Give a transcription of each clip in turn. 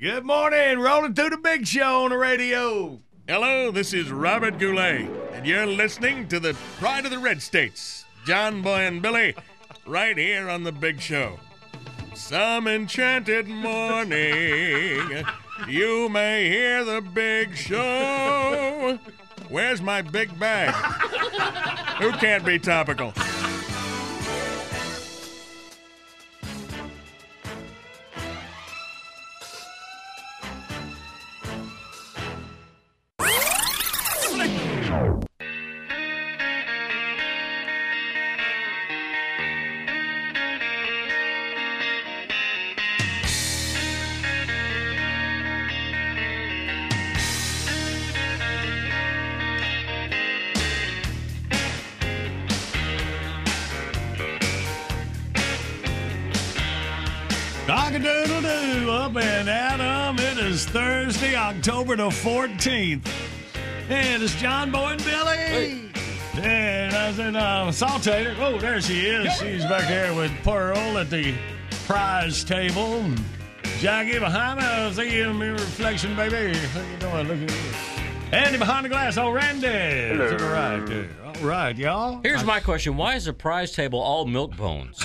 Good morning. Rolling through the big show on the radio. Hello, this is Robert Goulet, and you're listening to the Pride of the Red States, John Boy and Billy, right here on the big show. Some enchanted morning, you may hear the big show. Where's my big bag? Who can't be topical? Cock-a-doodle-doo, up and Adam. It is Thursday, October the 14th. And it's John Boy and Billy. Hey. And I said, Saltator. Oh, there she is. She's back there with Pearl at the prize table. And Jackie behind me. I see you in the reflection, baby. How you doing? Look at you. Andy behind the glass. Oh, Randy. Hello. To the right there. All right, y'all. Here's my question. Why is the prize table all milk bones?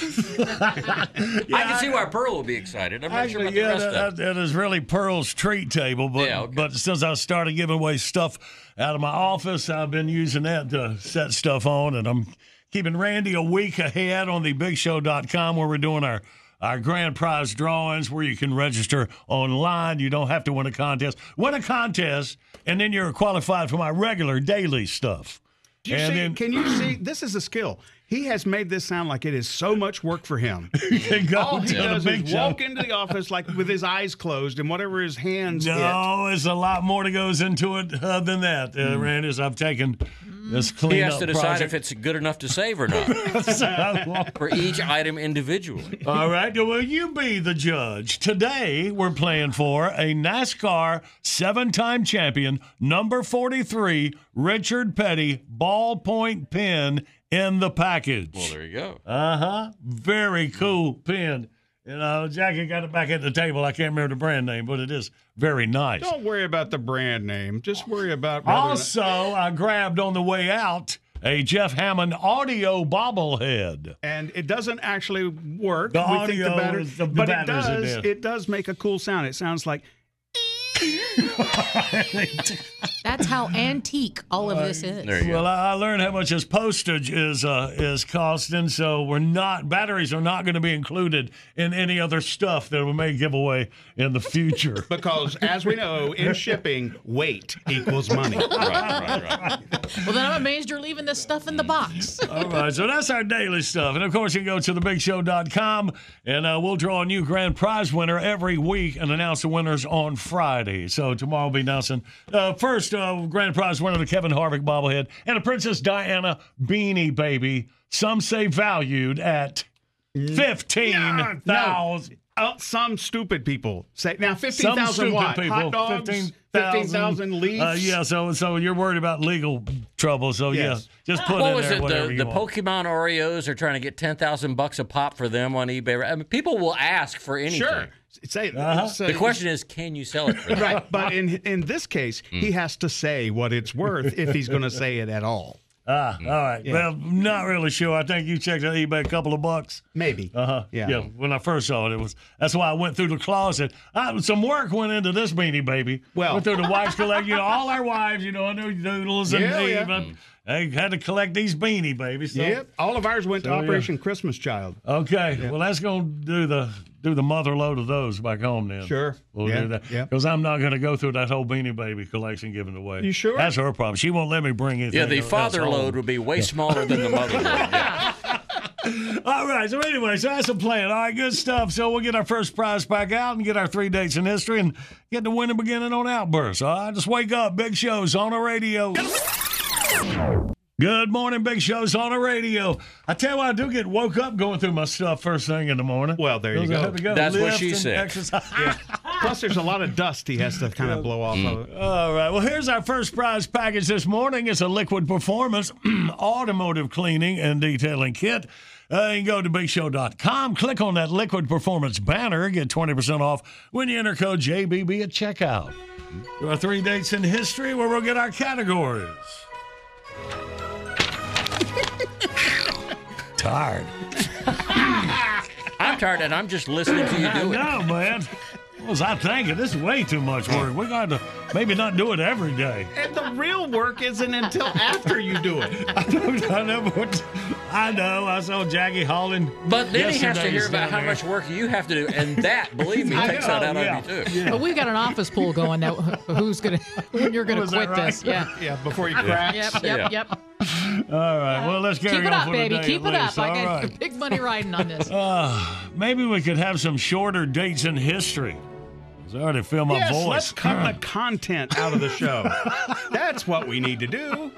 I can see why Pearl will be excited. I'm not sure about the rest of it. That is really Pearl's treat table. But, Yeah, okay. but since I started giving away stuff out of my office, I've been using that to set stuff on. And I'm keeping Randy a week ahead on thebigshow.com where we're doing our grand prize drawings where you can register online. You don't have to win a contest. Win a contest, and then you're qualified for my regular daily stuff. Can you see? This is a skill. He has made this sound like it is so much work for him. All he does is walk into the office like with his eyes closed and whatever his hands hit. No, it's a lot more that goes into it than that, Randy. As I've taken this cleanup He has to decide project. if it's good enough to save or not for each item individually. All right, will you be the judge? Today, we're playing for a NASCAR 7-time champion, number 43, Richard Petty, ballpoint pen in the package. Well, there you go. Uh-huh. Very cool pen. You know, Jackie got it back at the table. I can't remember the brand name, but it is very nice. Don't worry about the brand name. Just worry about Also, I grabbed on the way out a Jeff Hammond audio bobblehead. And it doesn't actually work. The audio is the but batteries are dead. it does make a cool sound. It sounds like That's how antique all of this is. There you Well, go. I learned how much his postage is costing, so batteries are not going to be included in any other stuff that we may give away in the future. because as we know, in shipping, weight equals money. Right. Well, then I'm amazed you're leaving this stuff in the box. All right, so that's our daily stuff. And, of course, you can go to thebigshow.com, and we'll draw a new grand prize winner every week and announce the winners on Friday. So tomorrow we'll be announcing first grand prize winner, the Kevin Harvick bobblehead, and a Princess Diana beanie baby, some say valued at $15,000. Some stupid people say now Some 15,000 stupid what? people. Hot dogs, 15,000 leaves. Yeah, so you're worried about legal trouble. So Yes. yeah, just put What in was there it? whatever The you want. Pokemon Oreos are trying to get $10,000 a pop for them on eBay. I mean, people will ask for anything. Sure. Say, The question is, can you sell it for that? right, but in this case, he has to say what it's worth if he's going to say it at all. All right. Yeah. Well, not really sure. I think you checked out eBay a couple of bucks. Maybe. Yeah. When I first saw it, that's why I went through the closet. Some work went into this beanie baby. Well- Went through the wives collection. All our wives, I know Doodles and Yeah, Eve. yeah. But they had to collect these beanie babies. So. Yep. All of ours went to So, yeah. Operation Christmas Child. Okay. Well, that's going to do the mother load of those back home then. Sure. We'll Yeah, do that. yeah. Because I'm not going to go through that whole beanie baby collection giving it away. You sure? That's her problem. She won't let me bring anything Yeah, the else father home. load would be way smaller than the mother load. Yeah. All right. So anyway, that's the plan. All right, good stuff. So we'll get our first prize back out and get our 3 dates in history and get the winning beginning on Outburst. All right, just wake up. Big shows on the radio. Good morning, Big Show's on the radio. I tell you what, I do get woke up going through my stuff first thing in the morning. Well, there you go. That's what she said. Yeah. Plus, there's a lot of dust he has to kind of blow off of it. All right. Well, here's our first prize package this morning. It's a Liquid Performance automotive cleaning and detailing kit. You can go to BigShow.com, click on that Liquid Performance banner, get 20% off when you enter code JBB at checkout. There are 3 dates in history where we'll get our categories. Tired. I'm tired, and I'm just listening to you do it. No, man. What was I thinking? This is way too much work. We're going to maybe not do it every day. And the real work isn't until after you do it. I know. I saw Jackie Holland. But then he has to hear about how much work you have to do, and that, believe me, takes that out of you too. Yeah. But we've got an office pool going now. Who's gonna? When you're gonna quit this? Yeah. Yeah. Before you crash. Yep. All right. Well, let's carry on. Keep it up, for baby. Today, Keep it up. All I got right. big money riding on this. Maybe we could have some shorter dates in history. I already feel my voice. Let's cut the content out of the show. That's what we need to do.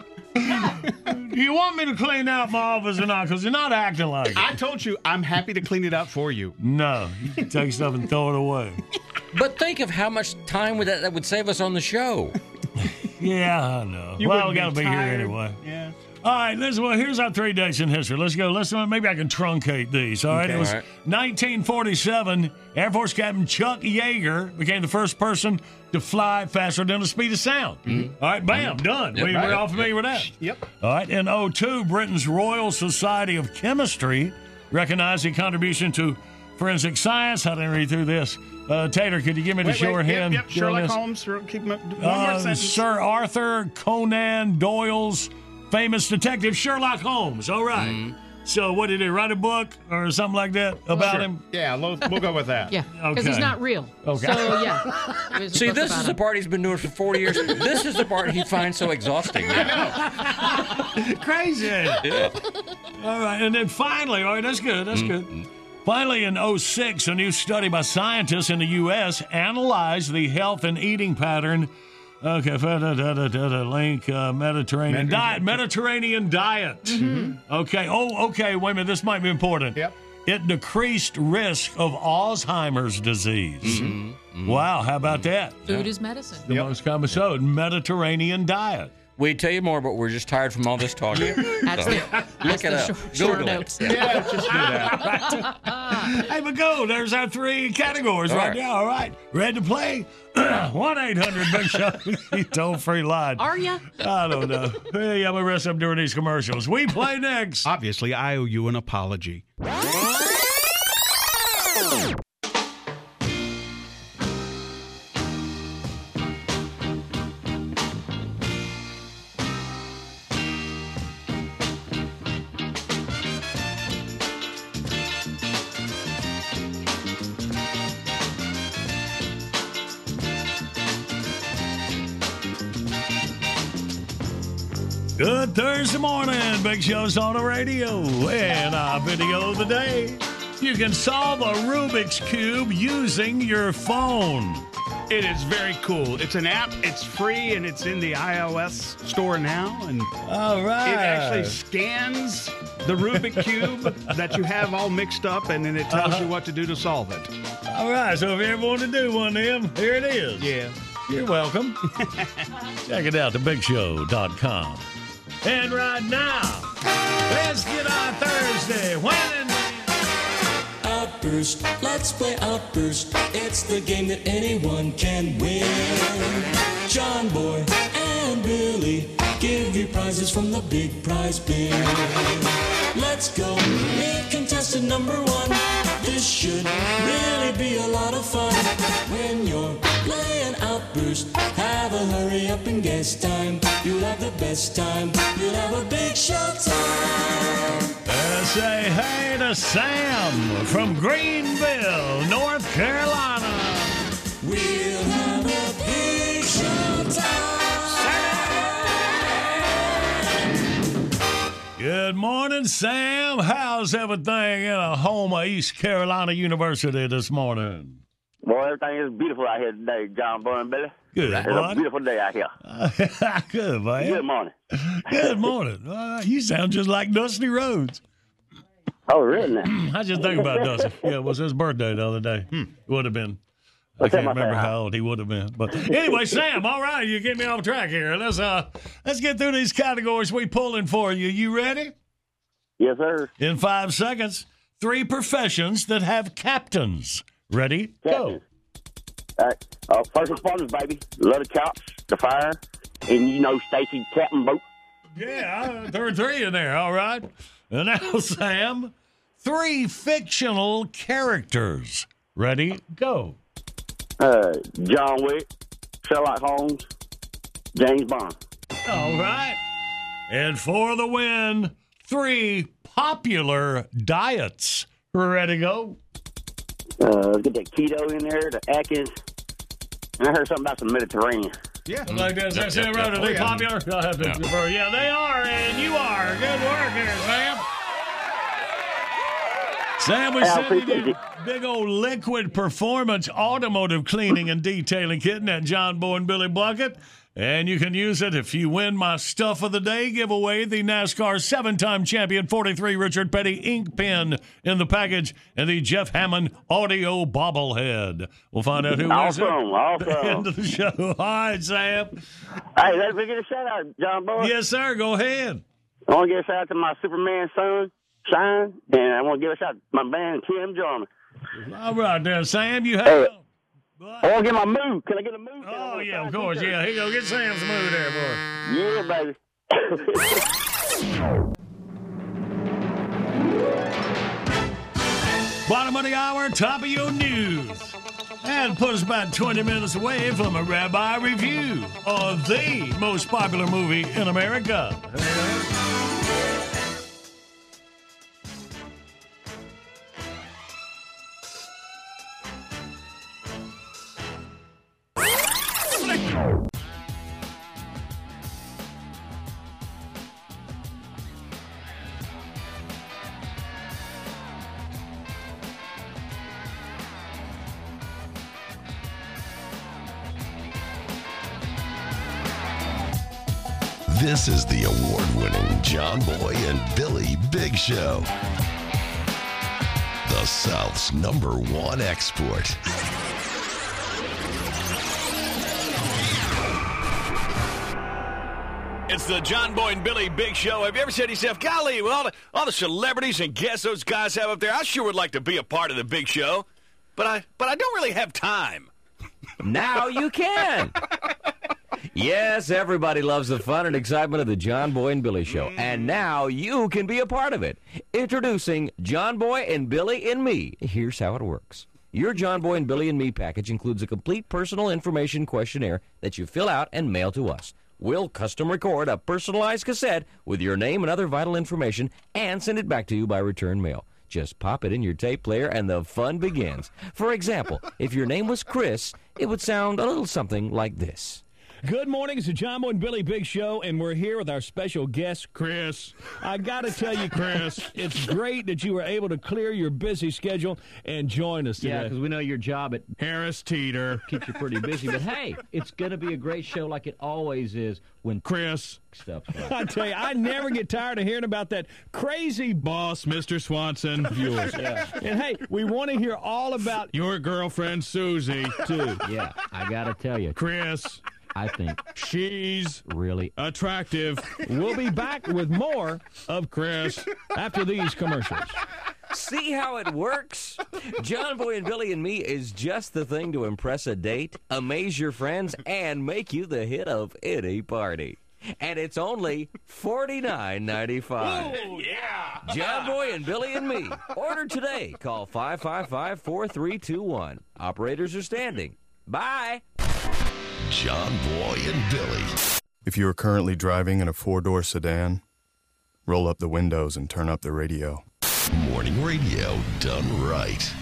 Do you want me to clean out my office or not? Because you're not acting like it. I told you I'm happy to clean it up for you. No, you can take stuff and throw it away. But think of how much time that would save us on the show. Yeah, I know. You Well, we wouldn't got to be be here tired. anyway. Yeah. All right, here's our 3 dates in history. Let's go. Maybe I can truncate these. All right. Okay. It was All right. 1947. Air Force Captain Chuck Yeager became the first person to fly faster than the speed of sound. All right, bam, done. Yep. We're all familiar with that. Yep. All right. In 2002, Britain's Royal Society of Chemistry recognized the contribution to forensic science. I didn't read through this. Tater, could you give me the shorthand? Yep. during Sherlock this? Holmes. Keep one more sentence. Sir Arthur Conan Doyle's famous detective Sherlock Holmes. All right. So what did he write a book or something like that about Sure. him? Yeah, we'll go with that. Yeah, because Okay. he's not real. Okay. So yeah. There's a See, book this about is the him. part he's been doing for 40 years. This is the part he finds so exhausting. Crazy. Yeah. All right. And then finally, all right, that's good. That's good. Finally, in 2006, a new study by scientists in the U.S. analyzed the health and eating pattern. Okay, link Mediterranean diet. Mediterranean diet. Okay. Oh, okay. Wait a minute. This might be important. Yep. It decreased risk of Alzheimer's disease. Wow, how about that? Food is medicine. The most common Mediterranean diet. We'd tell you more, but we're just tired from all this talking. That's So, look it up. short Google it. notes. Yeah, just do that. Hey, but go. There's our 3 categories All right right. now. All right. Ready to play? 1-800-BIG-SHOW. Toll-free line. Are you? I don't know. Hey, I'm going to rest up during these commercials. We play next. Obviously, I owe you an apology. Good Thursday morning. Big Show's on the radio. And our video of the day. You can solve a Rubik's Cube using your phone. It is very cool. It's an app. It's free, and it's in the iOS store now. And All right. it actually scans the Rubik Cube that you have all mixed up, and then it tells you what to do to solve it. All right. So if you ever want to do one of them, here it is. Yeah. You're welcome. Check it out, thebigshow.com. And right now, let's get our Thursday. When and Outburst, let's play Outburst. It's the game that anyone can win. John Boy and Billy give you prizes from the big prize bin. Let's go meet contestant number 1. This should really be a lot of fun. When you're playing Outburst, have a hurry up and guess time. You'll have the best time. You'll have a big show time. say hey to Sam from Greenville, North Carolina. We'll have a big show time. Good morning, Sam. How's everything in a home of East Carolina University this morning? Boy, everything is beautiful out here today, John Boy and Billy. Good, It's buddy. a beautiful day out here. Good, man. Good morning. Good morning. You sound just like Dusty Rhodes. Oh, really now? I just think about Dusty. Yeah, it was his birthday the other day. Would have been. I can't remember how old he would have been. But anyway, Sam, all right, you get me off track here. Let's get through these categories we pulling for you. You ready? Yes, sir. In 5 seconds, 3 professions that have captains. Ready? Go. All right. First responders, baby. Love the cops, the fire, and Stacy Captain Boat. Yeah, there were 3 in there. All right. And now, Sam, 3 fictional characters. Ready? Go. John Wick, Sherlock Holmes, James Bond. All right. And for the win, 3 popular diets. Ready? Go. Let's get that keto in there, the Atkins. And I heard something about some Mediterranean. Yeah. Like that. That's it, right? Are they popular? I'll have to defer. Yeah, they are, and you are. Good work here, Sam. Sam, we sent you big old Liquid Performance automotive cleaning and detailing kit in that John Boy and Billy bucket. And you can use it if you win my Stuff of the Day giveaway, the NASCAR 7-time champion 43 Richard Petty ink pen in the package, and the Jeff Hammond audio bobblehead. We'll find out who wins it at the end of the show. All right, Sam. Hey, let me get a shout-out, John Boy. Yes, sir. Go ahead. I want to give a shout-out to my Superman son, Shine, and I want to give a shout-out to my band, Tim Jarman. All right, then, Sam, you have I want to get my mood. Can I get a mood? Oh, yeah, of course. Yeah, here you go. Get Sam's mood there, boy. Yeah, baby. Bottom of the hour, top of your news. And put us about 20 minutes away from a Rabbi review of the most popular movie in America. This is the award-winning John Boy and Billy Big Show. The South's #1 export. It's the John Boy and Billy Big Show. Have you ever said to yourself, golly, with all the celebrities and guests those guys have up there, I sure would like to be a part of the Big Show, but I don't really have time. Now you can. Yes, everybody loves the fun and excitement of the John Boy and Billy Show, and now you can be a part of it. Introducing John Boy and Billy and Me. Here's how it works. Your John Boy and Billy and Me package includes a complete personal information questionnaire that you fill out and mail to us. We'll custom record a personalized cassette with your name and other vital information and send it back to you by return mail. Just pop it in your tape player and the fun begins. For example, if your name was Chris, it would sound a little something like this. Good morning. It's the John Boy and Billy Big Show, and we're here with our special guest, Chris. I got to tell you, Chris, it's great that you were able to clear your busy schedule and join us today. Yeah, because we know your job at Harris Teeter keeps you pretty busy. But, hey, it's going to be a great show like it always is when Chris stuff. I tell you, I never get tired of hearing about that crazy boss, Mr. Swanson, of yours. Yeah. And, hey, we want to hear all about your girlfriend, Susie, too. Yeah, I got to tell you. Chris, I think she's really attractive. We'll be back with more of Chris after these commercials. See how it works? John Boy and Billy and Me is just the thing to impress a date, amaze your friends, and make you the hit of any party. And it's only $49.95. Oh, yeah. John Boy and Billy and Me. Order today. Call 555-4321. Operators are standing. Bye. John Boy and Billy. If you are currently driving in a 4-door sedan, roll up the windows and turn up the radio. Morning radio done right.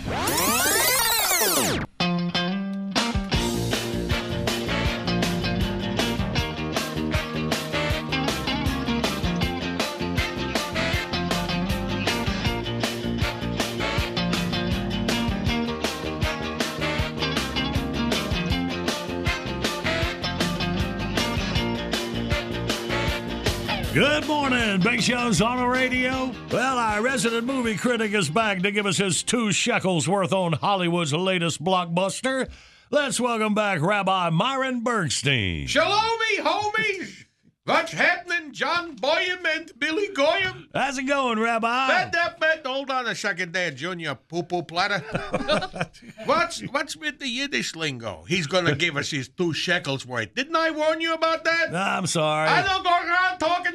Good morning. Big Show's on the radio. Well, our resident movie critic is back to give us his 2 shekels worth on Hollywood's latest blockbuster. Let's welcome back Rabbi Myron Bergstein. Shalomi, homies. What's happening, John Boyum and Billy Goyam? How's it going, Rabbi? Hold on a second there, Junior Poo-Poo Platter. What's with the Yiddish lingo? He's going to give us his 2 shekels worth. Didn't I warn you about that? I'm sorry. I don't go around talking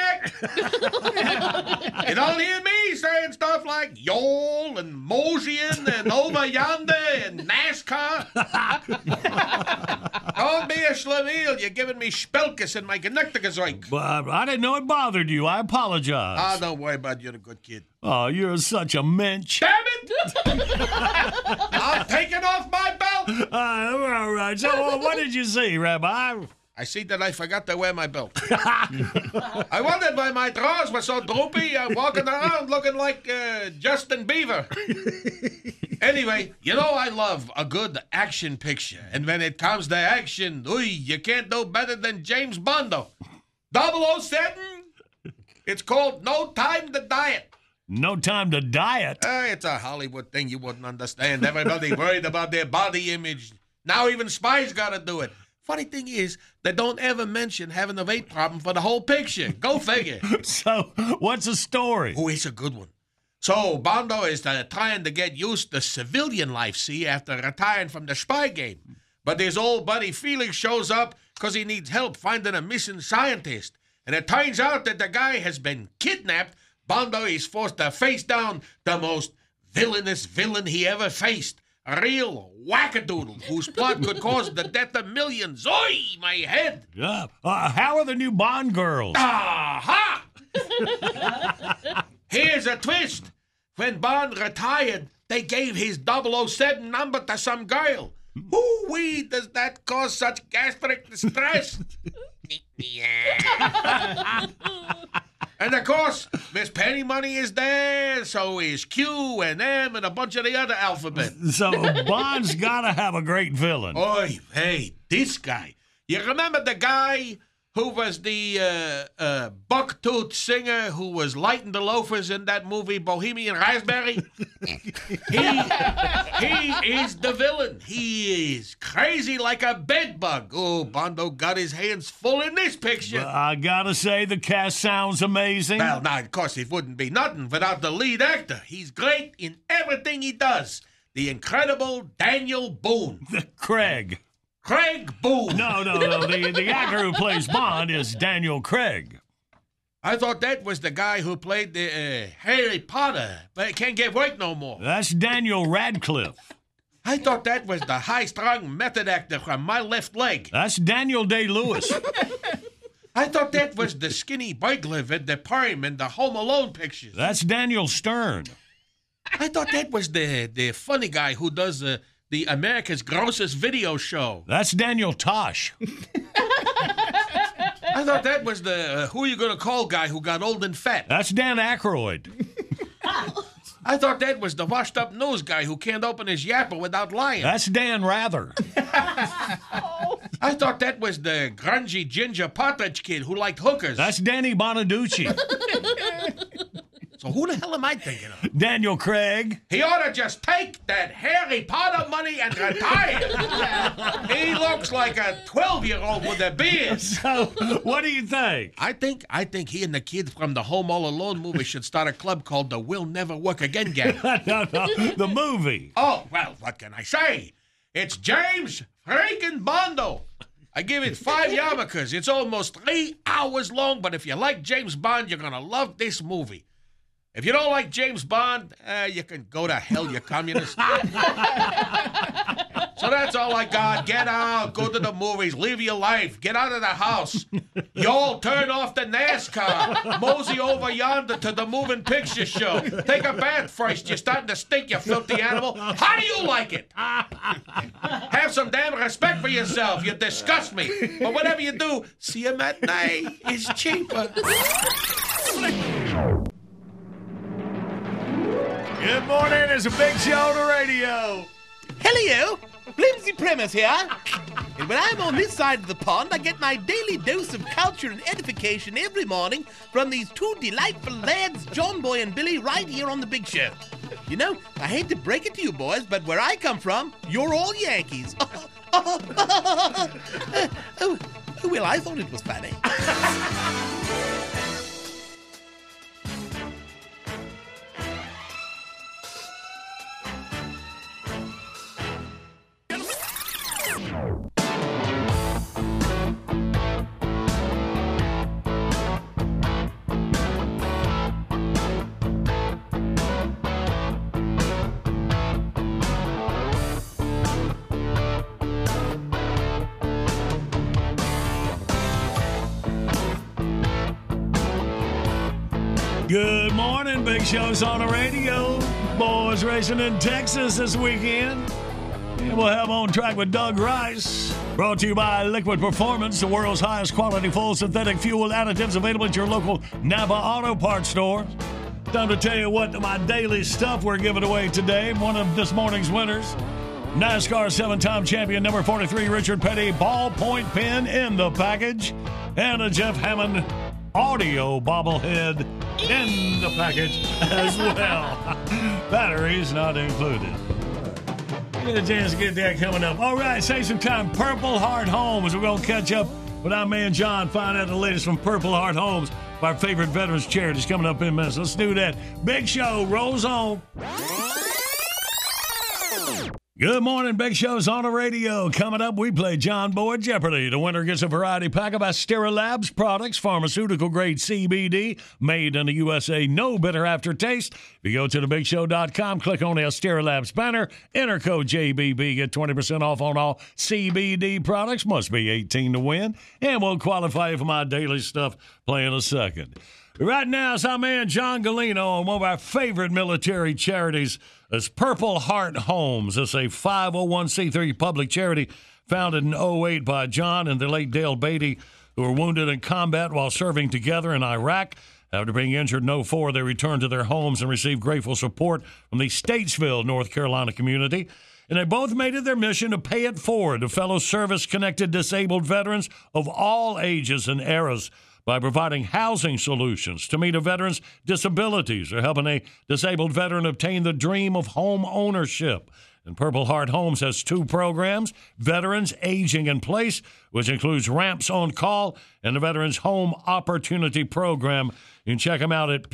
redneck. You don't hear me saying stuff like Yol and Mosian and over yonder and NASCAR. Don't be a Schlemiel. You're giving me Spelkus and my Genecticazoik. But I didn't know it bothered you. I apologize. Ah, don't worry about it. You're a good kid. Oh, you're such a mensch. Damn it! I'm taking off my belt. All right. So what did you see, Rabbi? I see that I forgot to wear my belt. I wondered why my drawers were so droopy. I'm walking around looking like Justin Bieber. Anyway, you know I love a good action picture. And when it comes to action, you can't do better than James Bondo. 007, it's called No Time to Diet. No Time to Diet? It's a Hollywood thing you wouldn't understand. Everybody worried about their body image. Now even spies got to do it. Funny thing is, they don't ever mention having a weight problem for the whole picture. Go figure. So, what's the story? Oh, it's a good one. So, Bondo is trying to get used to civilian life, see, after retiring from the spy game. But his old buddy Felix shows up because he needs help finding a missing scientist. And it turns out that the guy has been kidnapped. Bondo is forced to face down the most villainous villain he ever faced. A real wackadoodle whose plot could cause the death of millions. Oi, my head! Yeah. How are the new Bond girls? Aha! Here's a twist. When Bond retired, they gave his 007 number to some girl. Woo-wee, does that cause such gastric distress? And, of course, Miss Penny Money is there, so is Q and M and a bunch of the other alphabet. So Bond's got to have a great villain. Oi, hey, this guy. You remember the guy who was the buck-toothed singer who was lighting the loafers in that movie Bohemian Raspberry? He is the villain. He is crazy like a bedbug. Oh, Bondo got his hands full in this picture. Well, I gotta say, the cast sounds amazing. Well, now, of course, it wouldn't be nothing without the lead actor. He's great in everything he does. The incredible Daniel Boone. Craig Boone. No. The actor who plays Bond is Daniel Craig. I thought that was the guy who played the Harry Potter, but it can't get work no more. That's Daniel Radcliffe. I thought that was the high-strung method actor from My Left Leg. That's Daniel Day-Lewis. I thought that was the skinny burglar with the perm in the Home Alone pictures. That's Daniel Stern. I thought that was the funny guy who does the America's Grossest Video Show. That's Daniel Tosh. I thought that was the Who You Gonna Call guy who got old and fat. That's Dan Aykroyd. I thought that was the washed-up news guy who can't open his yapper without lying. That's Dan Rather. I thought that was the grungy ginger partridge kid who liked hookers. That's Danny Bonaducci. So who the hell am I thinking of? Daniel Craig. He ought to just take that Harry Potter money and retire. He looks like a 12-year-old with a beard. So, what do you think? I think he and the kid from the Home All Alone movie should start a club called the We'll Never Work Again Gang. No, the movie. Oh, well, what can I say? It's James freaking Bondo. I give it 5 yarmulkes. It's almost 3 hours long, but if you like James Bond, you're going to love this movie. If you don't like James Bond, you can go to hell, you communist. So that's all I got. Get out, go to the movies, live your life, get out of the house. Y'all turn off the NASCAR, mosey over yonder to the moving picture show. Take a bath first. You're starting to stink, you filthy animal. How do you like it? Have some damn respect for yourself. You disgust me. But whatever you do, see a matinee. It's cheaper. Good morning. It's a Big Show on the radio. Hello. Flimsy Premise here. And when I'm on this side of the pond, I get my daily dose of culture and edification every morning from these two delightful lads, John Boy and Billy, right here on the Big Show. You know, I hate to break it to you boys, but where I come from, you're all Yankees. Oh, well, I thought it was funny. Good morning. Big Show's on the radio. Boys racing in Texas this weekend. And we'll have On Track with Doug Rice. Brought to you by Liquid Performance, the world's highest quality full synthetic fuel additives available at your local Napa Auto Parts store. Time to tell you what my daily stuff we're giving away today. One of this morning's winners, NASCAR 7-time champion number 43 Richard Petty ballpoint pen in the package, and a Jeff Hammond audio bobblehead in the package as well. Batteries not included. Get a chance to get that coming up. All right, save some time. Purple Heart Homes. We're going to catch up with our man John, find out the latest from Purple Heart Homes, our favorite veterans charities, coming up in minutes. Let's do that. Big Show rolls on. Good morning, Big Show's on the radio. Coming up, we play John Boy Jeopardy. The winner gets a variety pack of Astera Labs products, pharmaceutical-grade CBD, made in the USA, no bitter aftertaste. If you go to thebigshow.com, click on the Astera Labs banner, enter code JBB, get 20% off on all CBD products. Must be 18 to win, and we'll qualify you for my daily stuff play in a second. Right now, it's our man John Galino on one of our favorite military charities. It's Purple Heart Homes. It's a 501c3 public charity founded in 2008 by John and the late Dale Beatty, who were wounded in combat while serving together in Iraq. After being injured in 2004, they returned to their homes and received grateful support from the Statesville, North Carolina community. And they both made it their mission to pay it forward to fellow service-connected disabled veterans of all ages and eras by providing housing solutions to meet a veteran's disabilities or helping a disabled veteran obtain the dream of home ownership. And Purple Heart Homes has two programs, Veterans Aging in Place, which includes Ramps on Call, and the Veterans Home Opportunity Program. You can check them out at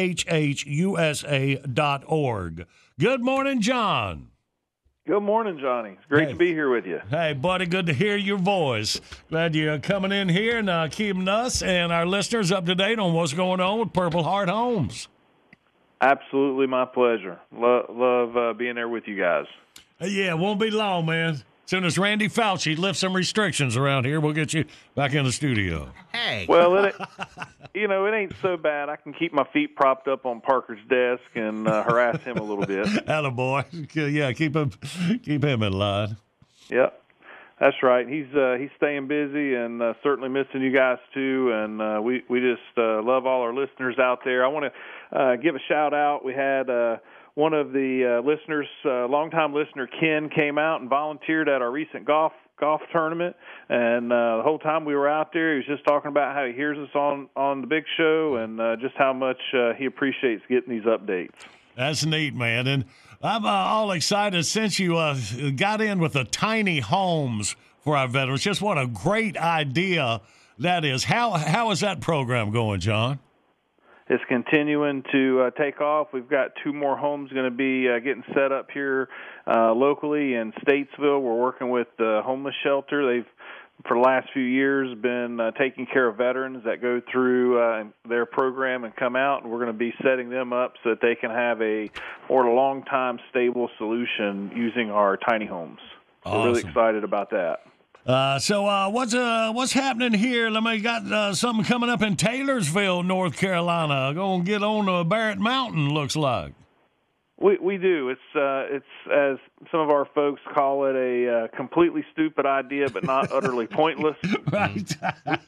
phhusa.org. Good morning, John. Good morning, Johnny. It's great to be here with you. Hey, buddy, good to hear your voice. Glad you're coming in here and keeping us and our listeners up to date on what's going on with Purple Heart Homes. Absolutely my pleasure. Love being there with you guys. Yeah, won't be long, man. As soon as Randy Fauci lifts some restrictions around here, we'll get you back in the studio. Hey. Well, it ain't so bad. I can keep my feet propped up on Parker's desk and harass him a little bit. Attaboy. Yeah, keep him in line. Yep, that's right. He's staying busy and certainly missing you guys too. And we just love all our listeners out there. I want to give a shout out. We had one of the listeners, longtime listener Ken, came out and volunteered at our recent golf tournament, and the whole time we were out there, he was just talking about how he hears us on the Big Show and just how much he appreciates getting these updates. That's neat, man, and I'm all excited since you got in with the tiny homes for our veterans. Just what a great idea that is. How is that program going, John? It's continuing to take off. We've got two more homes going to be getting set up here locally in Statesville. We're working with the homeless shelter. They've, for the last few years, been taking care of veterans that go through their program and come out, and we're going to be setting them up so that they can have a more long-time stable solution using our tiny homes. So Awesome. We're really excited about that. So what's happening here? Let me got something coming up in Taylorsville, North Carolina. Going to get on Barrett Mountain, looks like. We do. It's as some of our folks call it, a completely stupid idea, but not utterly pointless. Right.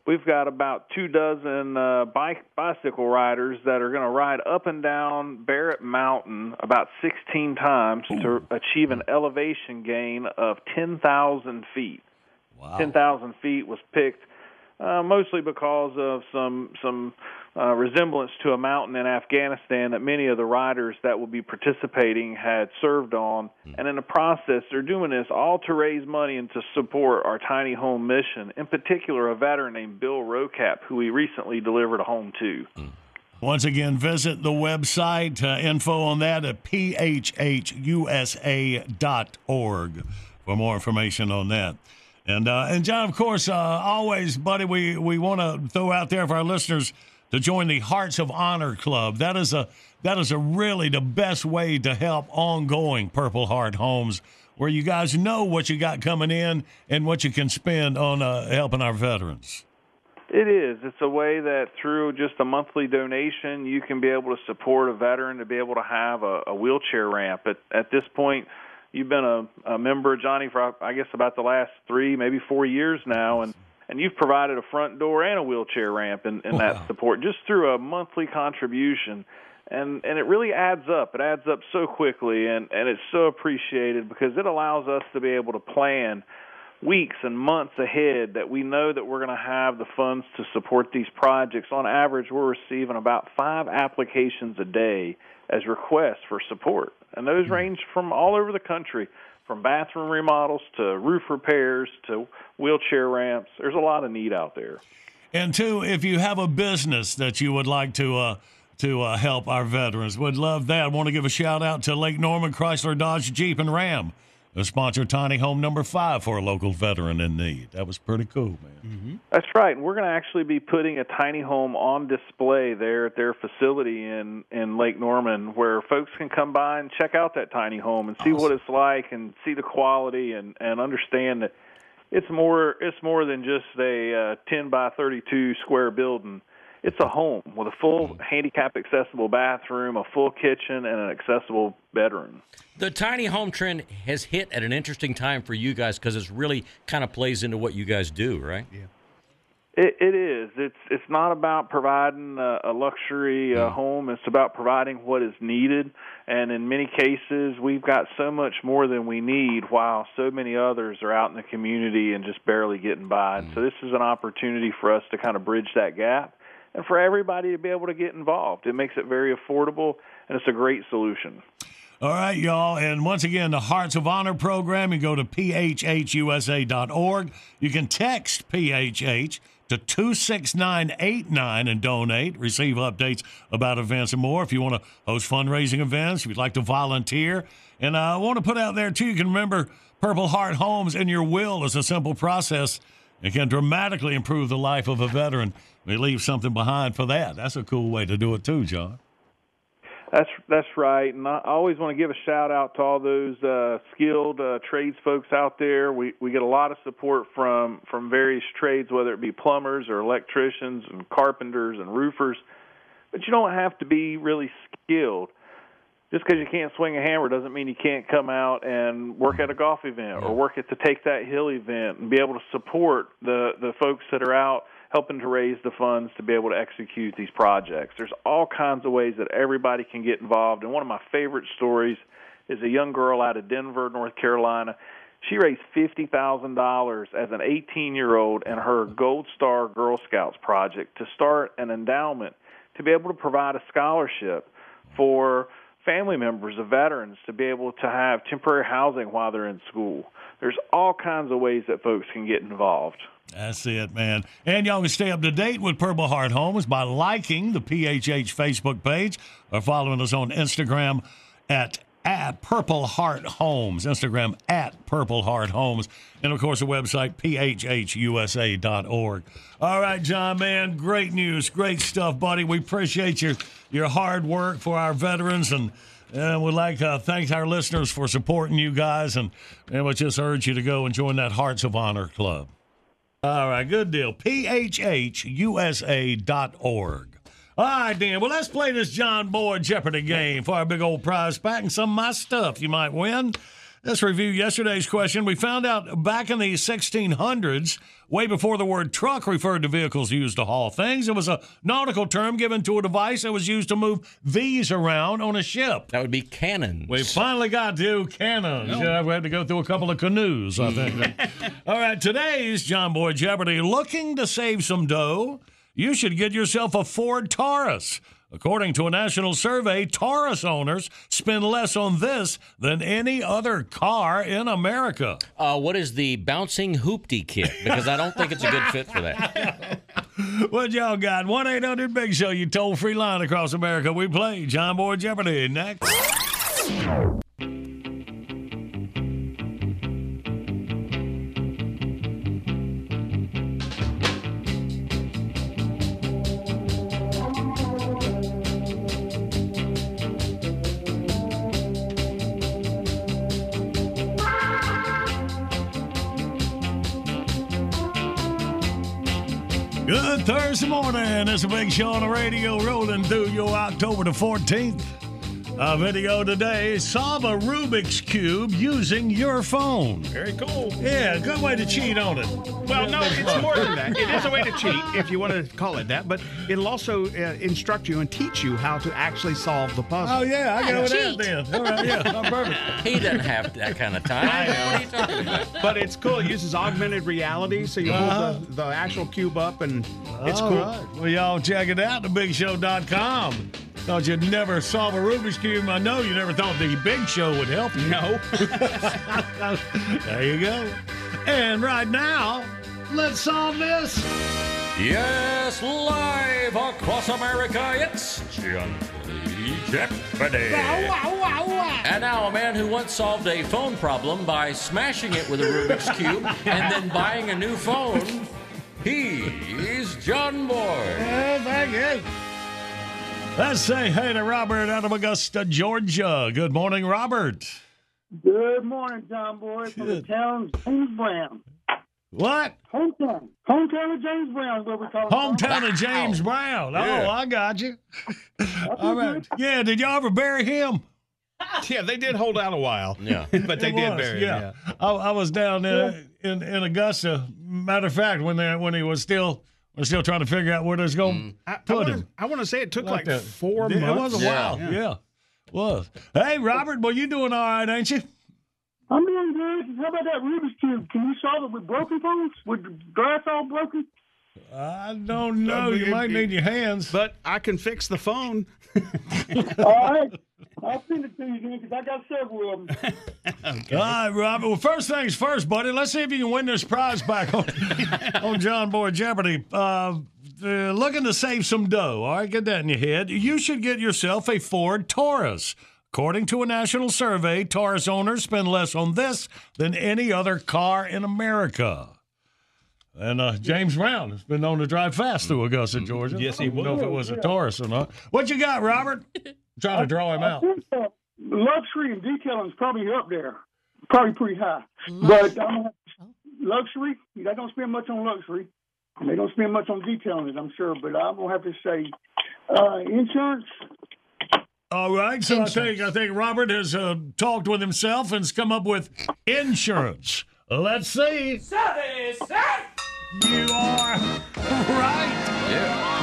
we've got about 24 bicycle riders that are going to ride up and down Barrett Mountain about 16 times to achieve an elevation gain of 10,000 feet. Wow. 10,000 feet was picked mostly because of some resemblance to a mountain in Afghanistan that many of the riders that will be participating had served on. And in the process, they're doing this all to raise money and to support our tiny home mission, in particular a veteran named Bill Rocap, who we recently delivered a home to. Once again, visit the website, info on that at phhusa.org for more information on that. And John, of course, always, buddy, we want to throw out there for our listeners to join the Hearts of Honor Club. That is a really the best way to help ongoing Purple Heart Homes, where you guys know what you got coming in and what you can spend on helping our veterans. It is. It's a way that through just a monthly donation, you can be able to support a veteran to be able to have a wheelchair ramp. At this point, you've been a member, Johnny, for I guess about the last 3, maybe 4 years now, and you've provided a front door and a wheelchair ramp in that support just through a monthly contribution. And it really adds up. It adds up so quickly, and it's so appreciated because it allows us to be able to plan weeks and months ahead that we know that we're going to have the funds to support these projects. On average, we're receiving about 5 applications a day as requests for support. And those range from all over the country, from bathroom remodels to roof repairs to wheelchair ramps. There's a lot of need out there. And, two, if you have a business that you would like to help our veterans, would love that. I want to give a shout-out to Lake Norman Chrysler Dodge Jeep and Ram, the sponsor Tiny Home number 5 for a local veteran in need. That was pretty cool, man. Mm-hmm. That's right. We're going to actually be putting a tiny home on display there at their facility in Lake Norman, where folks can come by and check out that tiny home and see what it's like and see the quality and understand that it's more than just a 10 by 32 square building. It's a home with a full handicap-accessible bathroom, a full kitchen, and an accessible bedroom. The tiny home trend has hit at an interesting time for you guys because it really kind of plays into what you guys do, right? Yeah. It is. It's not about providing a luxury home. It's about providing what is needed. And in many cases, we've got so much more than we need while so many others are out in the community and just barely getting by. And so this is an opportunity for us to kind of bridge that gap and for everybody to be able to get involved. It makes it very affordable, and it's a great solution. All right, y'all. And once again, the Hearts of Honor program, you go to phhusa.org. You can text PHH to 26989 and donate, receive updates about events and more. If you want to host fundraising events, if you'd like to volunteer. And I want to put out there, too, you can remember Purple Heart Homes in your will is a simple process. It can dramatically improve the life of a veteran. We leave something behind for that. That's a cool way to do it, too, John. That's right, and I always want to give a shout-out to all those skilled trades folks out there. We get a lot of support from various trades, whether it be plumbers or electricians and carpenters and roofers, but you don't have to be really skilled. Just because you can't swing a hammer doesn't mean you can't come out and work at a golf event or work at the Take That Hill event and be able to support the folks that are out helping to raise the funds to be able to execute these projects. There's all kinds of ways that everybody can get involved. And one of my favorite stories is a young girl out of Denver, North Carolina. She raised $50,000 as an 18-year-old in her Gold Star Girl Scouts project to start an endowment to be able to provide a scholarship for family members of veterans to be able to have temporary housing while they're in school. There's all kinds of ways that folks can get involved. That's it, man. And y'all can stay up to date with Purple Heart Homes by liking the PHH Facebook page or following us on Instagram at Purple Heart Homes. Instagram at Purple Heart Homes. And, of course, the website, phhusa.org. All right, John, man, great news. Great stuff, buddy. We appreciate your hard work for our veterans, and we'd like to thank our listeners for supporting you guys, and we just urge you to go and join that Hearts of Honor Club. All right, good deal. phhusa.org. All right, Dan. Well, let's play this John Boy Jeopardy game for our big old prize pack and some of my stuff you might win. Let's review yesterday's question. We found out back in the 1600s, way before the word truck referred to vehicles used to haul things, it was a nautical term given to a device that was used to move V's around on a ship. That would be cannons. We finally got to cannons. No. Yeah, we had to go through a couple of canoes, I think. All right, today's John Boy Jeopardy. Looking to save some dough, you should get yourself a Ford Taurus. According to a national survey, Taurus owners spend less on this than any other car in America. What is the bouncing hoopty kit? Because I don't think it's a good fit for that. What y'all got? 1-800-BIG-SHOW, you toll-free line across America. We play John Boy Jeopardy next. Good Thursday morning. It's a big show on the radio rolling through your October the 14th. Our video today, solve a Rubik's Cube using your phone. Very cool. Yeah, good way to cheat on it. Well, no, it's more than that. It is a way to cheat, if you want to call it that, but it'll also instruct you and teach you how to actually solve the puzzle. Oh, yeah, I go with that then. All right, yeah, I'm perfect. He doesn't have that kind of time. I know. What are you talking about? But it's cool. It uses augmented reality, so you hold the actual cube up, and it's All cool. right. Well, y'all check it out, thebigshow.com. Thought you'd never solve a Rubik's Cube. I know you never thought the Big Show would help you. No. There you go. And right now, let's solve this. Yes, live across America, it's John Boy Jeopardy. And now a man who once solved a phone problem by smashing it with a Rubik's Cube and then buying a new phone, he's John Boy. Thank you. Let's say hey to Robert out of Augusta, Georgia. Good morning, Robert. Good morning, John Boy, from the town of James Brown. What? Hometown of James Brown is what we call it. Hometown of James Brown. Yeah. Oh, I got you. All right. Yeah, did y'all ever bury him? Yeah, they did hold out a while. Yeah. But they did bury him. Yeah. I was down in Augusta. Matter of fact, when he was still trying to figure out where they're going to put him. I want to say it took like that. 4 months. It was a while. Yeah. Was. Hey, Robert, well, you doing all right, ain't you? I'm doing good. How about that Rubik's Cube? Can you solve it with broken phones? With the glass all broken? I don't know. You might need your hands. But I can fix the phone. All right. I'll send it to you again because I got several of them. Okay. All right, Robert. Well, first things first, buddy. Let's see if you can win this prize back on John Boy Jeopardy. Looking to save some dough. All right, get that in your head. You should get yourself a Ford Taurus. According to a national survey, Taurus owners spend less on this than any other car in America. And James Brown has been known to drive fast through Augusta, Georgia. Yes, he I don't know was. if it was a Taurus or not. What you got, Robert? Trying to draw him out. I think luxury and detailing is probably up there. Probably pretty high. But luxury, they don't spend much on luxury. And they don't spend much on detailing, I'm sure. But I'm going to have to say insurance. All right, so I think Robert has talked with himself and has come up with insurance. Let's see. You are right. Yeah.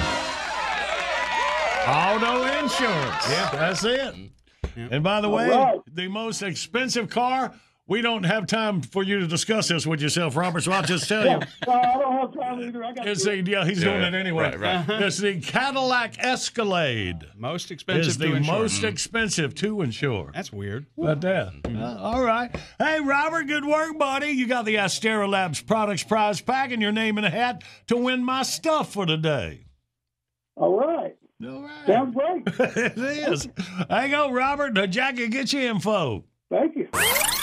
Auto insurance. Yeah, that's it. Yeah. And by the way, right. the most expensive car, we don't have time for you to discuss this with yourself, Robert, so I'll just tell you. I don't have time either. I got He's doing it anyway. Right. It's the Cadillac Escalade. Most expensive It's to the insure. most expensive to insure. That's weird. But all right. Hey, Robert, good work, buddy. You got the Astera Labs Products Prize Pack and your name in a hat to win my stuff for today. All right. All right. Sounds great. It is. Hang on, Robert. The Jackie, get your info. Thank you.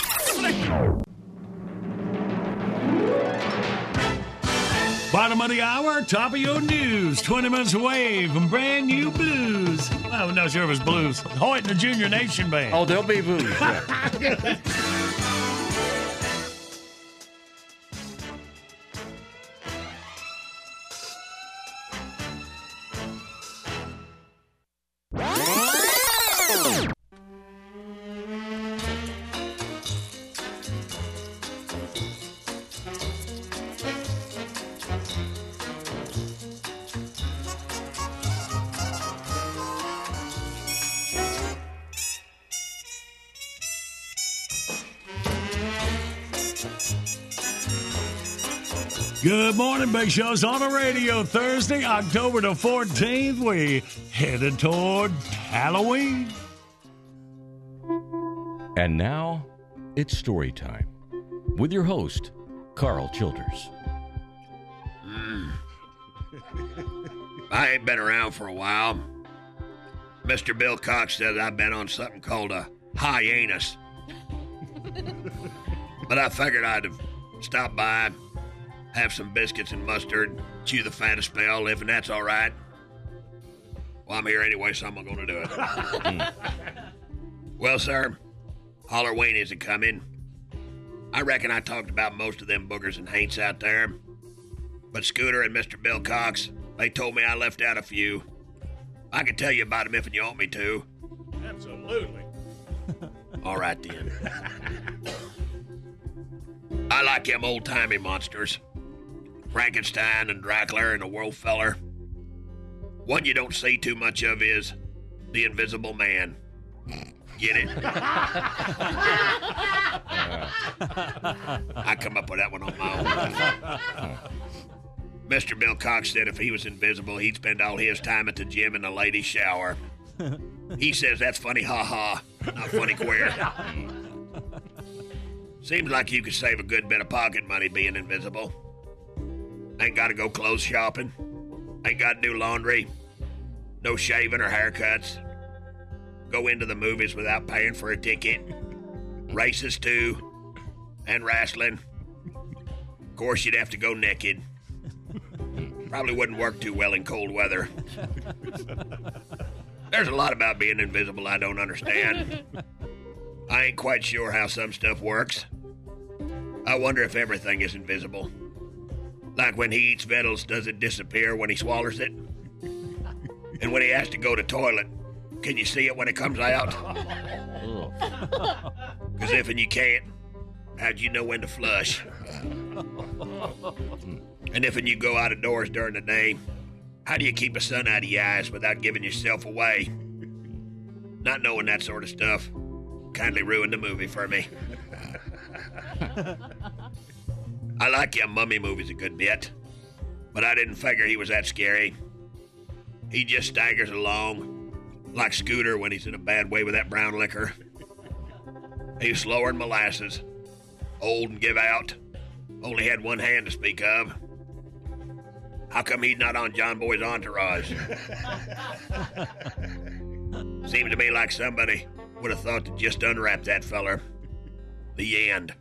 Bottom of the hour, top of your news. 20 minutes away from brand new blues. I'm not sure if it's blues. Hoyt and the Junior Nation Band. Oh, there'll be booze. Yeah. Good morning, Big Show's on the radio Thursday, October the 14th. We headed toward Halloween. And now, it's story time with your host, Carl Childers. I ain't been around for a while. Mr. Bill Cox says I've been on something called a hiatus. But I figured I'd stop by, have some biscuits and mustard, chew the fat a spell, if and that's all right. Well, I'm here anyway, so I'm going to do it. Well, sir, Halloween isn't coming. I reckon I talked about most of them boogers and haints out there. But Scooter and Mr. Bill Cox, they told me I left out a few. I can tell you about them if you want me to. Absolutely. All right, then. I like them old-timey monsters. Frankenstein and Dracula and the Wolf Feller. One you don't see too much of is the Invisible Man. Get it? I come up with that one on my own. Mr. Bill Cox said if he was invisible, he'd spend all his time at the gym in the ladies' shower. He says that's funny, ha-ha, not funny queer. Seems like you could save a good bit of pocket money being invisible. Ain't got to go clothes shopping. Ain't got to do laundry. No shaving or haircuts. Go into the movies without paying for a ticket. Races, too. And wrestling. Of course, you'd have to go naked. Probably wouldn't work too well in cold weather. There's a lot about being invisible I don't understand. I ain't quite sure how some stuff works. I wonder if everything is invisible. Like when he eats Vettles, does it disappear when he swallows it? And when he has to go to toilet, can you see it when it comes out? Because if and you can't, how'd you know when to flush? And if and you go out of doors during the day, how do you keep the sun out of your eyes without giving yourself away? Not knowing that sort of stuff kindly ruined the movie for me. I like your mummy movies a good bit, but I didn't figure he was that scary. He just staggers along, like Scooter when he's in a bad way with that brown liquor. He's slower than molasses, old and give out, only had one hand to speak of. How come he's not on John Boy's entourage? Seems to me like somebody would have thought to just unwrap that feller. The end.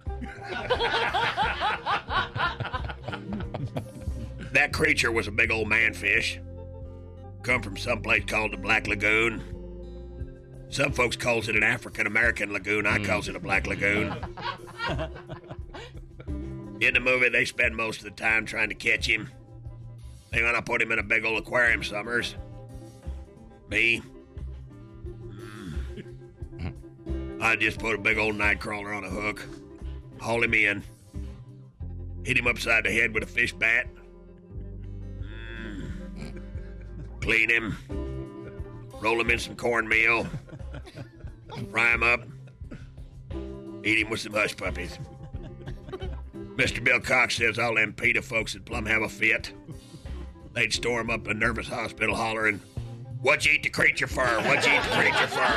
That creature was a big old manfish. Come from someplace called the Black Lagoon. Some folks calls it an African-American lagoon. I calls it a Black Lagoon. In the movie, they spend most of the time trying to catch him. They're gonna put him in a big old aquarium summers. Me? I just put a big old nightcrawler on a hook, haul him in, hit him upside the head with a fish bat, clean him, roll him in some cornmeal, fry him up, eat him with some hush puppies. Mr. Bill Cox says all them PETA folks would plumb have a fit. They'd store him up in a nervous hospital hollering, "What'd you eat the creature for? What'd you eat the creature for?"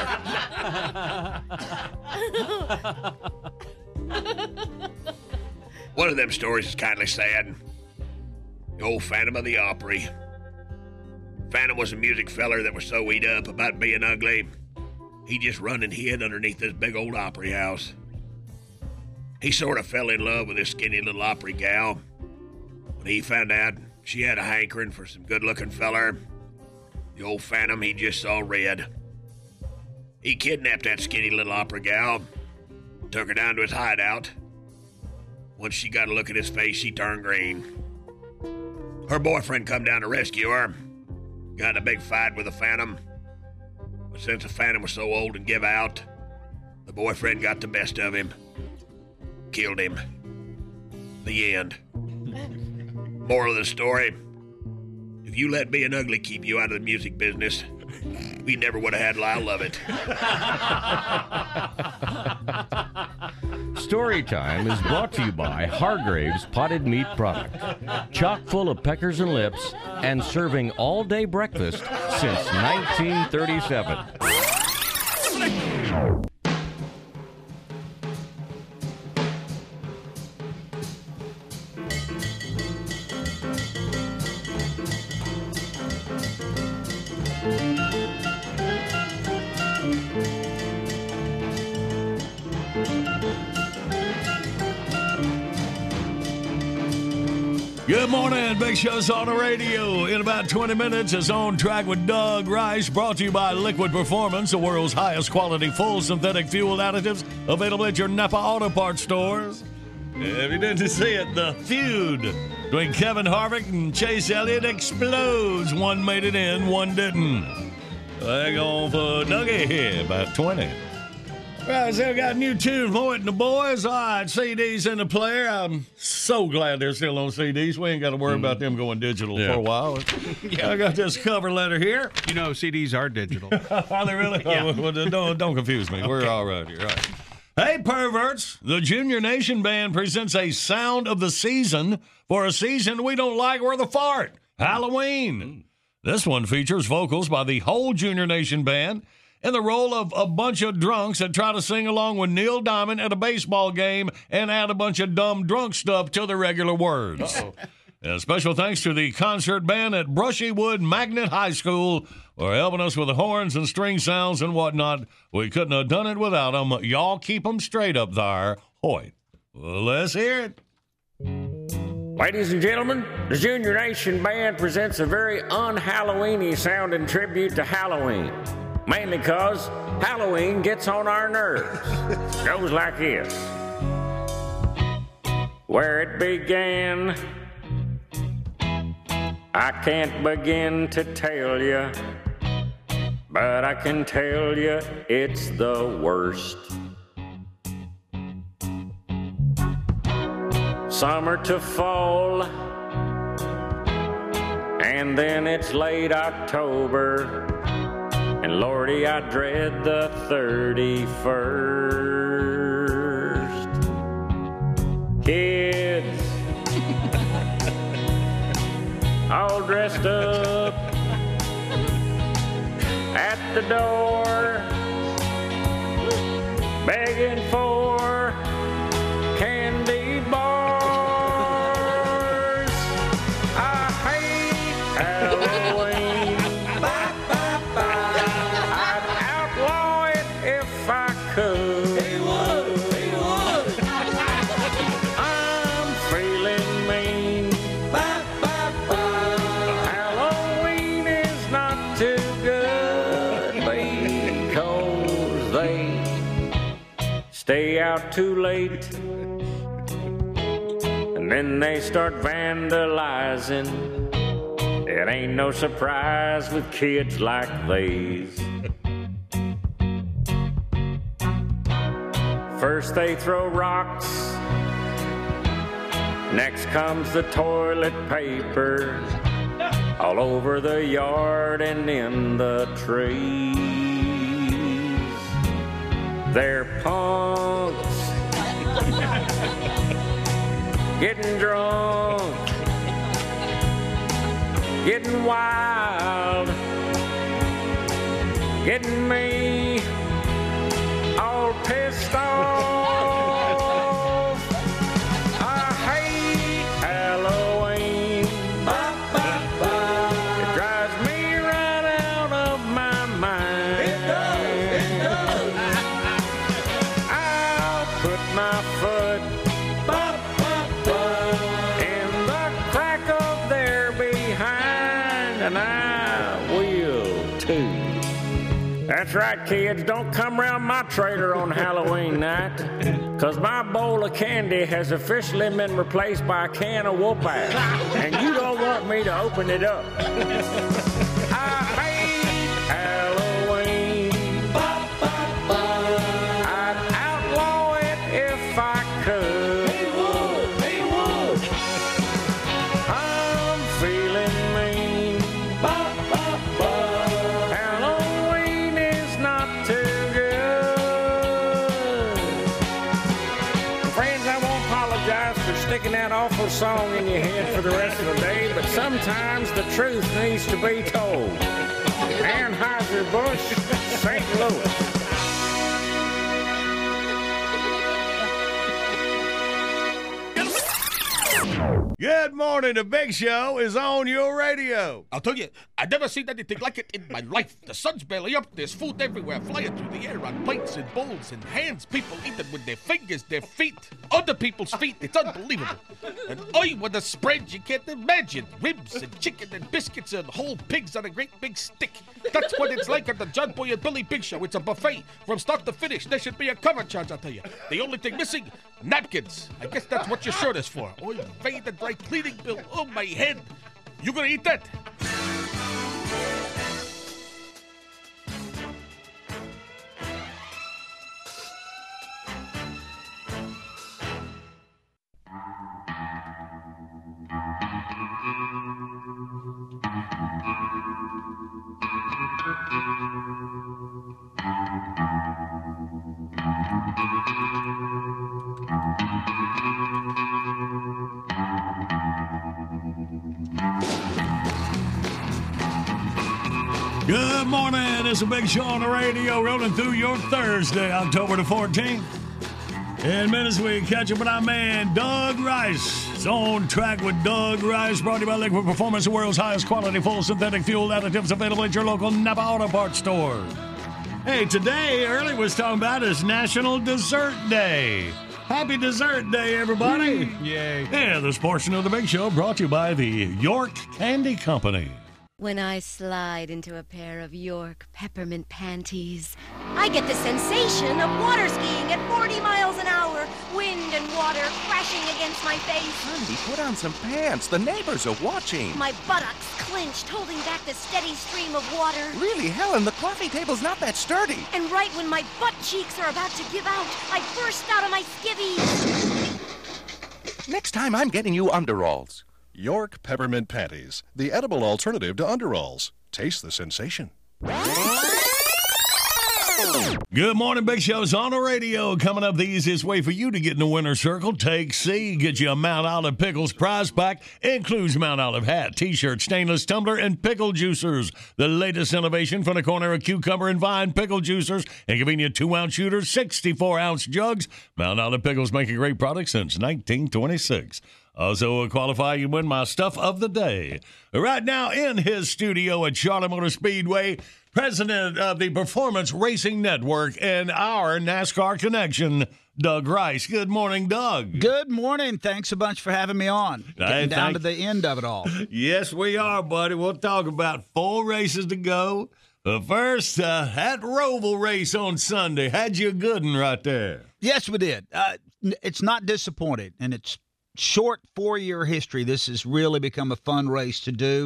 One of them stories is kindly sad. The old Phantom of the Opry. Phantom was a music feller that was so eat up about being ugly, he just run and hid underneath this big old Opry house. He sort of fell in love with this skinny little Opry gal. When he found out she had a hankering for some good-looking feller, the old Phantom, he just saw red. He kidnapped that skinny little Opry gal, took her down to his hideout. Once she got a look at his face, she turned green. Her boyfriend come down to rescue her. Got in a big fight with the Phantom. But since the Phantom was so old and give out, the boyfriend got the best of him. Killed him. The end. Moral of the story, if you let being ugly keep you out of the music business, we never would have had Lyle Lovett. Story Time is brought to you by Hargrave's Potted Meat Product. Chock full of peckers and lips and serving all-day breakfast since 1937. Good morning, Big Show's on the radio. In about 20 minutes, it's On Track with Doug Rice, brought to you by Liquid Performance, the world's highest quality full synthetic fuel additives, available at your Napa Auto Parts stores. If you didn't see it, the feud between Kevin Harvick and Chase Elliott explodes. One made it in, one didn't. They're going for Dougie here, about 20. Right, so we got a new tune for it and the boys. All right, CDs in the player. I'm so glad they're still on CDs. We ain't got to worry about them going digital for a while. I got this cover letter here. You know, CDs are digital. Are they really? Yeah. Well, don't confuse me. Okay. We're all right here. All right. Hey, perverts. The Junior Nation Band presents a sound of the season for a season we don't like worth a fart. Halloween. This one features vocals by the whole Junior Nation Band in the role of a bunch of drunks that try to sing along with Neil Diamond at a baseball game and add a bunch of dumb drunk stuff to the regular words. And special thanks to the concert band at Brushywood Magnet High School for helping us with the horns and string sounds and whatnot. We couldn't have done it without them. Y'all keep them straight up there. Hoyt. Well, let's hear it. Ladies and gentlemen, the Junior Nation Band presents a very un-Halloweeny sounding tribute to Halloween. Mainly because Halloween gets on our nerves. Goes like this. Where it began, I can't begin to tell you, but I can tell you it's the worst. Summer to fall, and then it's late October. And Lordy, I dread the 31st. Kids, all dressed up at the door, begging for candy bars. I hate Halloween. Stay out too late, and then they start vandalizing. It ain't no surprise with kids like these. First they throw rocks, next comes the toilet paper, all over the yard and in the trees. They're punks, getting drunk, getting wild, getting me all pissed off. I hate Halloween. It drives me right out of my mind. It does. I'll put my foot in the crack of their behind, and I will too. That's right, kids. Don't come around my trailer on Halloween night, because my bowl of candy has officially been replaced by a can of whoop ass, and you don't want me to open it up. I hate Halloween. I'd outlaw it if I could. He would. I'm feeling mean. Halloween is not too good. sing that awful song in your head for the rest of the day, but sometimes the truth needs to be told. Anheuser-Busch, St. Louis. Good morning. The Big Show is on your radio. I'll tell you, I've never seen anything like it in my life. The sun's barely up. There's food everywhere, flying through the air on plates and bowls and hands. People eat it with their fingers, their feet, other people's feet. It's unbelievable. And with the spread you can't imagine. Ribs and chicken and biscuits and whole pigs on a great big stick. That's what it's like at the John Boy and Billy Big Show. It's a buffet from start to finish. There should be a cover charge, I'll tell you. The only thing missing, napkins. I guess that's what your shirt is for. Oy vey, the dry cleaning bill. Oh, my head. You gonna eat that? Good morning. It's a Big Show on the radio, rolling through your Thursday, October the 14th. In minutes, we catch up with our man, Doug Rice. It's On Track with Doug Rice, brought to you by Liquid Performance, the world's highest quality full synthetic fuel additives available at your local Napa Auto Parts store. Hey, today, early was talking about is National Dessert Day. Happy Dessert Day, everybody. Yay. Yeah, this portion of the Big Show brought to you by the York Candy Company. When I slide into a pair of York peppermint panties, I get the sensation of water skiing at 40 miles an hour, wind and water crashing against my face. Andy, put on some pants. The neighbors are watching. My buttocks clenched, holding back the steady stream of water. Really, Helen, the coffee table's not that sturdy. And right when my butt cheeks are about to give out, I burst out of my skivvies. Next time, I'm getting you underalls. York Peppermint Panties, the edible alternative to underalls. Taste the sensation. Good morning, Big Show's on the radio. Coming up, the easiest way for you to get in the winner's circle. Take C, get you a Mount Olive Pickles prize pack. Includes Mount Olive hat, T-shirt, stainless tumbler, and pickle juicers. The latest innovation from the corner of cucumber and vine pickle juicers and convenient 2-ounce shooters, 64-ounce jugs. Mount Olive Pickles make a great product since 1926. Also qualify, you win my stuff of the day. Right now in his studio at Charlotte Motor Speedway, president of the Performance Racing Network and our NASCAR connection, Doug Rice. Good morning, Doug. Good morning. Thanks a bunch for having me on. Getting down to the end of it all. Yes, we are, buddy. We'll talk about 4 races to go. First, that Roval race on Sunday. Had you a good one right there? Yes, we did. It's not disappointed, and it's short 4-year history. This has really become a fun race to do.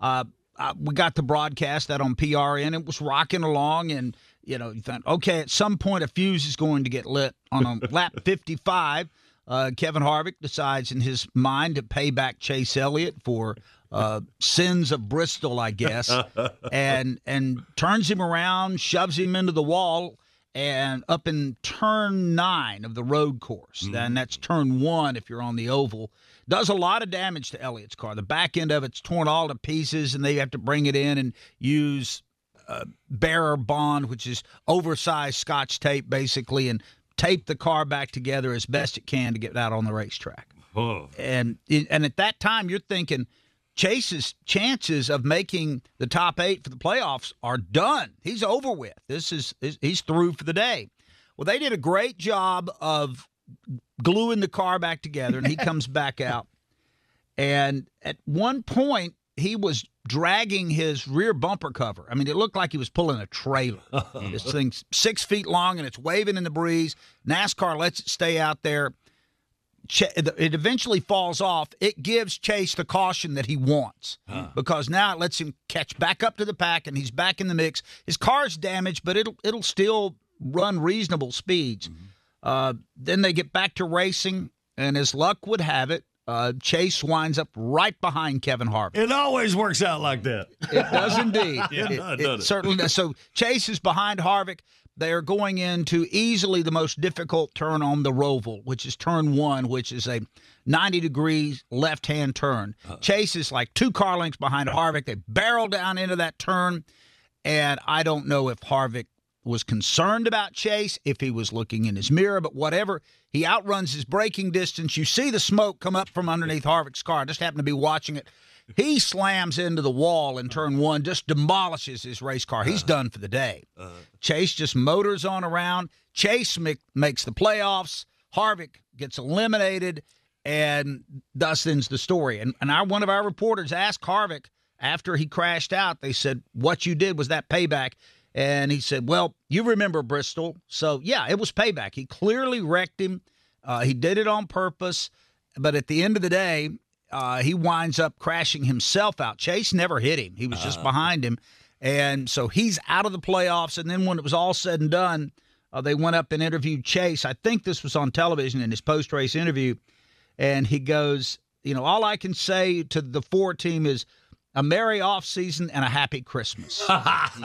We got to broadcast that on PRN. It was rocking along, and you thought, okay, at some point a fuse is going to get lit. On a lap 55, Kevin Harvick decides in his mind to pay back Chase Elliott for sins of Bristol, I guess, and turns him around, shoves him into the wall, and up in turn 9 of the road course, and that's turn 1 if you're on the oval, does a lot of damage to Elliott's car. The back end of it's torn all to pieces, and they have to bring it in and use bearer bond, which is oversized Scotch tape, basically, and tape the car back together as best it can to get out on the racetrack. Oh. And at that time, you're thinking Chase's chances of making the top 8 for the playoffs are done. He's over with. He's through for the day. Well, they did a great job of gluing the car back together, and he comes back out. And at one point, he was dragging his rear bumper cover. I mean, it looked like he was pulling a trailer. This thing's 6 feet long, and it's waving in the breeze. NASCAR lets it stay out there. It eventually falls off. It gives Chase the caution that he wants because now it lets him catch back up to the pack, and he's back in the mix. His car's damaged, but it'll still run reasonable speeds. Then they get back to racing, and as luck would have it, Chase winds up right behind Kevin Harvick. It always works out like that. It does indeed. Yeah, it certainly does. So Chase is behind Harvick. they are going into easily the most difficult turn on the Roval, which is turn 1, which is a 90 degrees left-hand turn. Chase is like 2 car lengths behind Harvick. They barrel down into that turn, and I don't know if Harvick was concerned about Chase, if he was looking in his mirror, but whatever. He outruns his braking distance. You see the smoke come up from underneath Harvick's car. I just happened to be watching it. He slams into the wall in turn 1, just demolishes his race car. He's done for the day. Chase just motors on around. Chase makes the playoffs. Harvick gets eliminated, and thus ends the story. And one of our reporters asked Harvick after he crashed out, they said, what you did, was that payback? And he said, well, you remember Bristol. So, yeah, it was payback. He clearly wrecked him. He did it on purpose. But at the end of the day, he winds up crashing himself out. Chase never hit him. He was just behind him. And so he's out of the playoffs. And then when it was all said and done, they went up and interviewed Chase. I think this was on television in his post-race interview. And he goes, all I can say to the Ford team is, a merry off-season and a happy Christmas. Oh,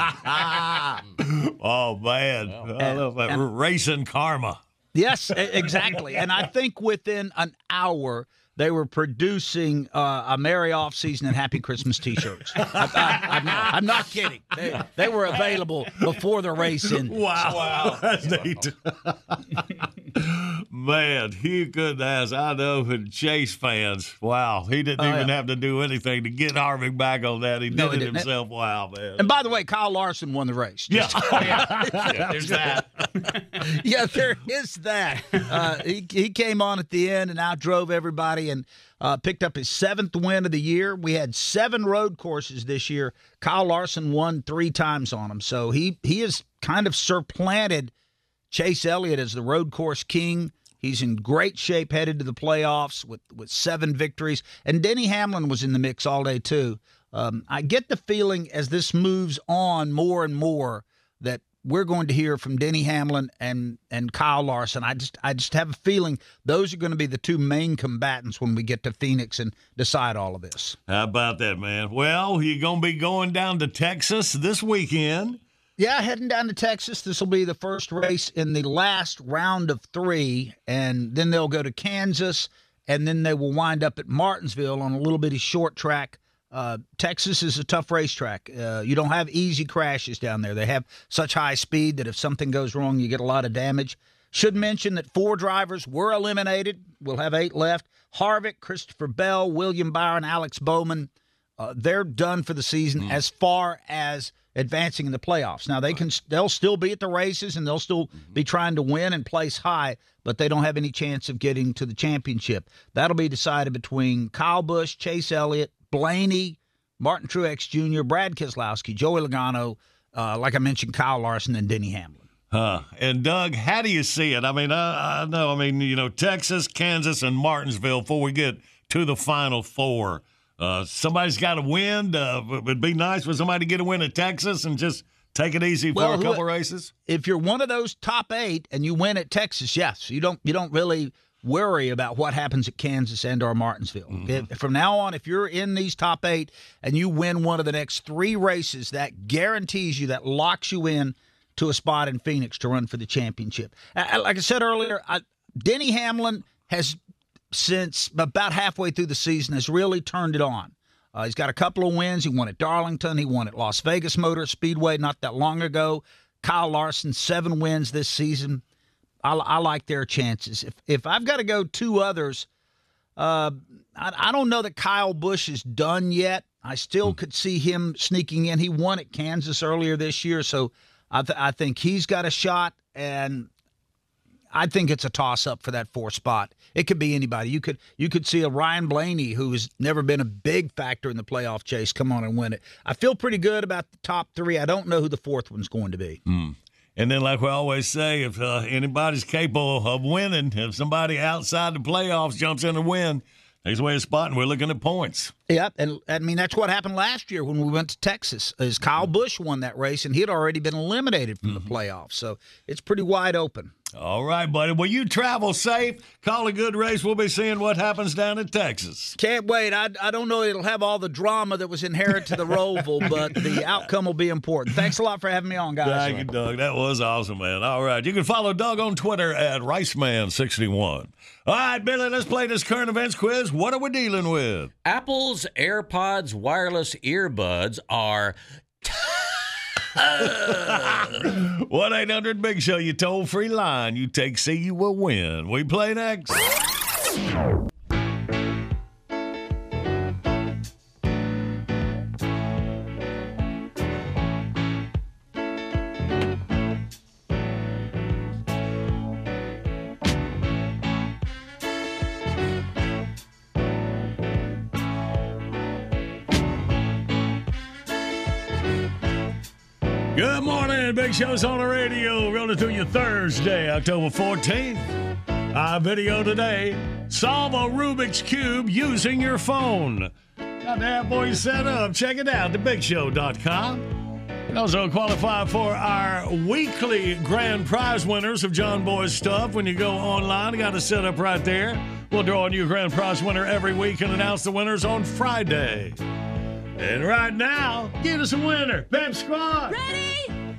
man. I love that. Racing karma. Yes, exactly. And I think within an hour, they were producing a merry off-season and happy Christmas T-shirts. I'm not kidding. They were available before the race ended. Wow. That's neat. Man, he couldn't ask. I know for Chase fans, wow, he didn't even have to do anything to get Harvick back on that. He did it himself. Wow, man. And by the way, Kyle Larson won the race. Yeah. There's that. Yeah, there is that. He came on at the end and outdrove everybody and picked up his 7th win of the year. We had 7 road courses this year. Kyle Larson won 3 times on them. So he has kind of supplanted Chase Elliott as the road course king. He's in great shape headed to the playoffs with 7 victories. And Denny Hamlin was in the mix all day, too. I get the feeling as this moves on more and more that we're going to hear from Denny Hamlin and Kyle Larson. I just have a feeling those are going to be the 2 main combatants when we get to Phoenix and decide all of this. How about that, man? Well, you're going to be going down to Texas this weekend. Yeah, heading down to Texas. This will be the first race in the last round of 3, and then they'll go to Kansas, and then they will wind up at Martinsville on a little bitty short track. Texas is a tough racetrack. You don't have easy crashes down there. They have such high speed that if something goes wrong, you get a lot of damage. Should mention that 4 drivers were eliminated. We'll have 8 left. Harvick, Christopher Bell, William Byron, Alex Bowman. They're done for the season as far as advancing in the playoffs. Now, they'll still be at the races, and they'll still be trying to win and place high, but they don't have any chance of getting to the championship. That'll be decided between Kyle Busch, Chase Elliott, Blaney, Martin Truex Jr., Brad Keselowski, Joey Logano, like I mentioned, Kyle Larson, and Denny Hamlin. And, Doug, how do you see it? I mean, I know, Texas, Kansas, and Martinsville before we get to the Final Four. Somebody's got to win. It would be nice for somebody to get a win at Texas and just take it easy for a couple races. If you're one of those top 8 and you win at Texas, yes, you don't really worry about what happens at Kansas and or Martinsville. From now on, if you're in these top 8 and you win one of the next 3 races, that guarantees you, that locks you in to a spot in Phoenix to run for the championship. Like I said earlier, Denny Hamlin has, since about halfway through the season, has really turned it on. He's got a couple of wins. He won at Darlington. He won at Las Vegas Motor Speedway not that long ago. Kyle Larson, 7 wins this season. I like their chances. If I've got to go 2 others, I don't know that Kyle Busch is done yet. I still could see him sneaking in. He won at Kansas earlier this year, so I think he's got a shot, and I think it's a toss-up for that 4th spot. It could be anybody. You could see a Ryan Blaney, who has never been a big factor in the playoff chase, come on and win it. I feel pretty good about the top 3. I don't know who the 4th one's going to be. And then, like we always say, if anybody's capable of winning, if somebody outside the playoffs jumps in and win, takes away a spot, and we're looking at points. Yep, and I mean that's what happened last year when we went to Texas. Is Kyle Busch won that race, and he had already been eliminated from the playoffs, so it's pretty wide open. All right, buddy. Well, you travel safe. Call a good race. We'll be seeing what happens down in Texas. Can't wait. I don't know it'll have all the drama that was inherent to the Roval, but the outcome will be important. Thanks a lot for having me on, guys. Thank you, Doug. That was awesome, man. All right. You can follow Doug on Twitter at RiceMan61. All right, Billy, let's play this current events quiz. What are we dealing with? Apple's AirPods wireless earbuds are 1-800-BIG SHOW, you toll-free line. You take C, you will win. We play next. Good morning. Big Show's on the radio. Rolling through you Thursday, October 14th. Our video today, solve a Rubik's Cube using your phone. Got that boy set up. Check it out, thebigshow.com. And also qualify for our weekly grand prize winners of John Boy's stuff. When you go online, I got it set up right there. We'll draw a new grand prize winner every week and announce the winners on Friday. And right now, give us a winner. Pep Squad. Ready?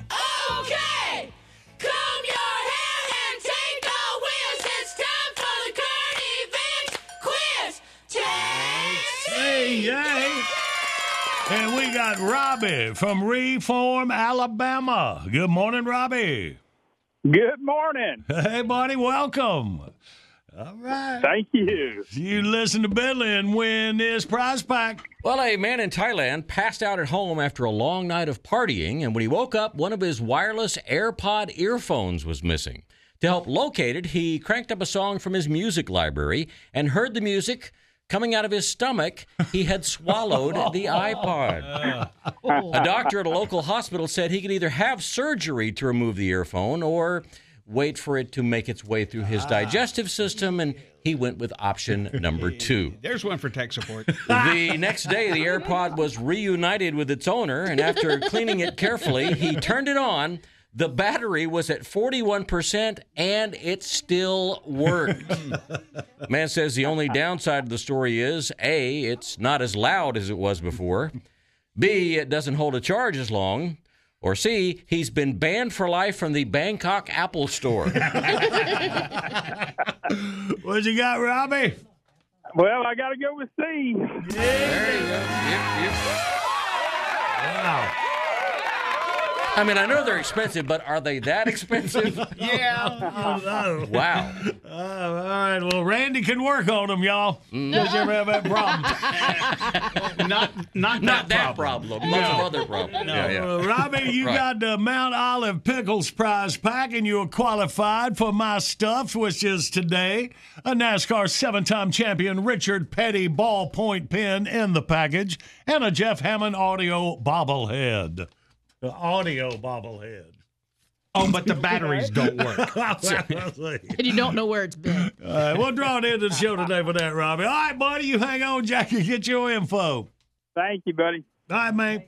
Okay! Comb your hair and take a whiz. It's time for the current events quiz. Hey, yay. And we got Robbie from Reform, Alabama. Good morning, Robbie. Good morning. Hey, buddy, welcome. All right. Thank you. You listen to Billy and win this prize pack. Well, a man in Thailand passed out at home after a long night of partying, and when he woke up, one of his wireless AirPod earphones was missing. To help locate it, he cranked up a song from his music library and heard the music coming out of his stomach. He had swallowed the iPod. A doctor at a local hospital said he could either have surgery to remove the earphone or wait for it to make its way through his digestive system, and he went with option number 2. There's one for tech support. The next day, the AirPod was reunited with its owner, and after cleaning it carefully, he turned it on. The battery was at 41%, and it still worked. Man says the only downside of the story is, A, it's not as loud as it was before. B, it doesn't hold a charge as long. Or C, he's been banned for life from the Bangkok Apple Store. What you got, Robbie? Well, I got to go with C. Yeah. There you go. Yep. Wow. I mean, I know they're expensive, but are they that expensive? Yeah. Oh, wow. All right. Well, Randy can work on them, y'all. Does you ever have that problem? Not that problem. Lots of other problems. No. Yeah. Robbie, you got the Mount Olive Pickles prize pack, and you're qualified for my stuff, which is today a NASCAR 7-time champion Richard Petty ballpoint pen in the package, and a Jeff Hammond audio bobblehead. The audio bobblehead. Oh, but the batteries don't work. And you don't know where it's been. All right, we'll draw it into the show today for that, Robbie. All right, buddy, you hang on, Jackie, get your info. Thank you, buddy. All right, man.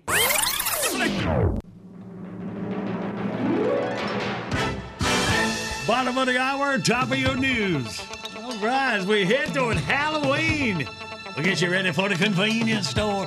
Bottom of the hour, top of your news. All right, as we head toward Halloween, we'll get you ready for the convenience store.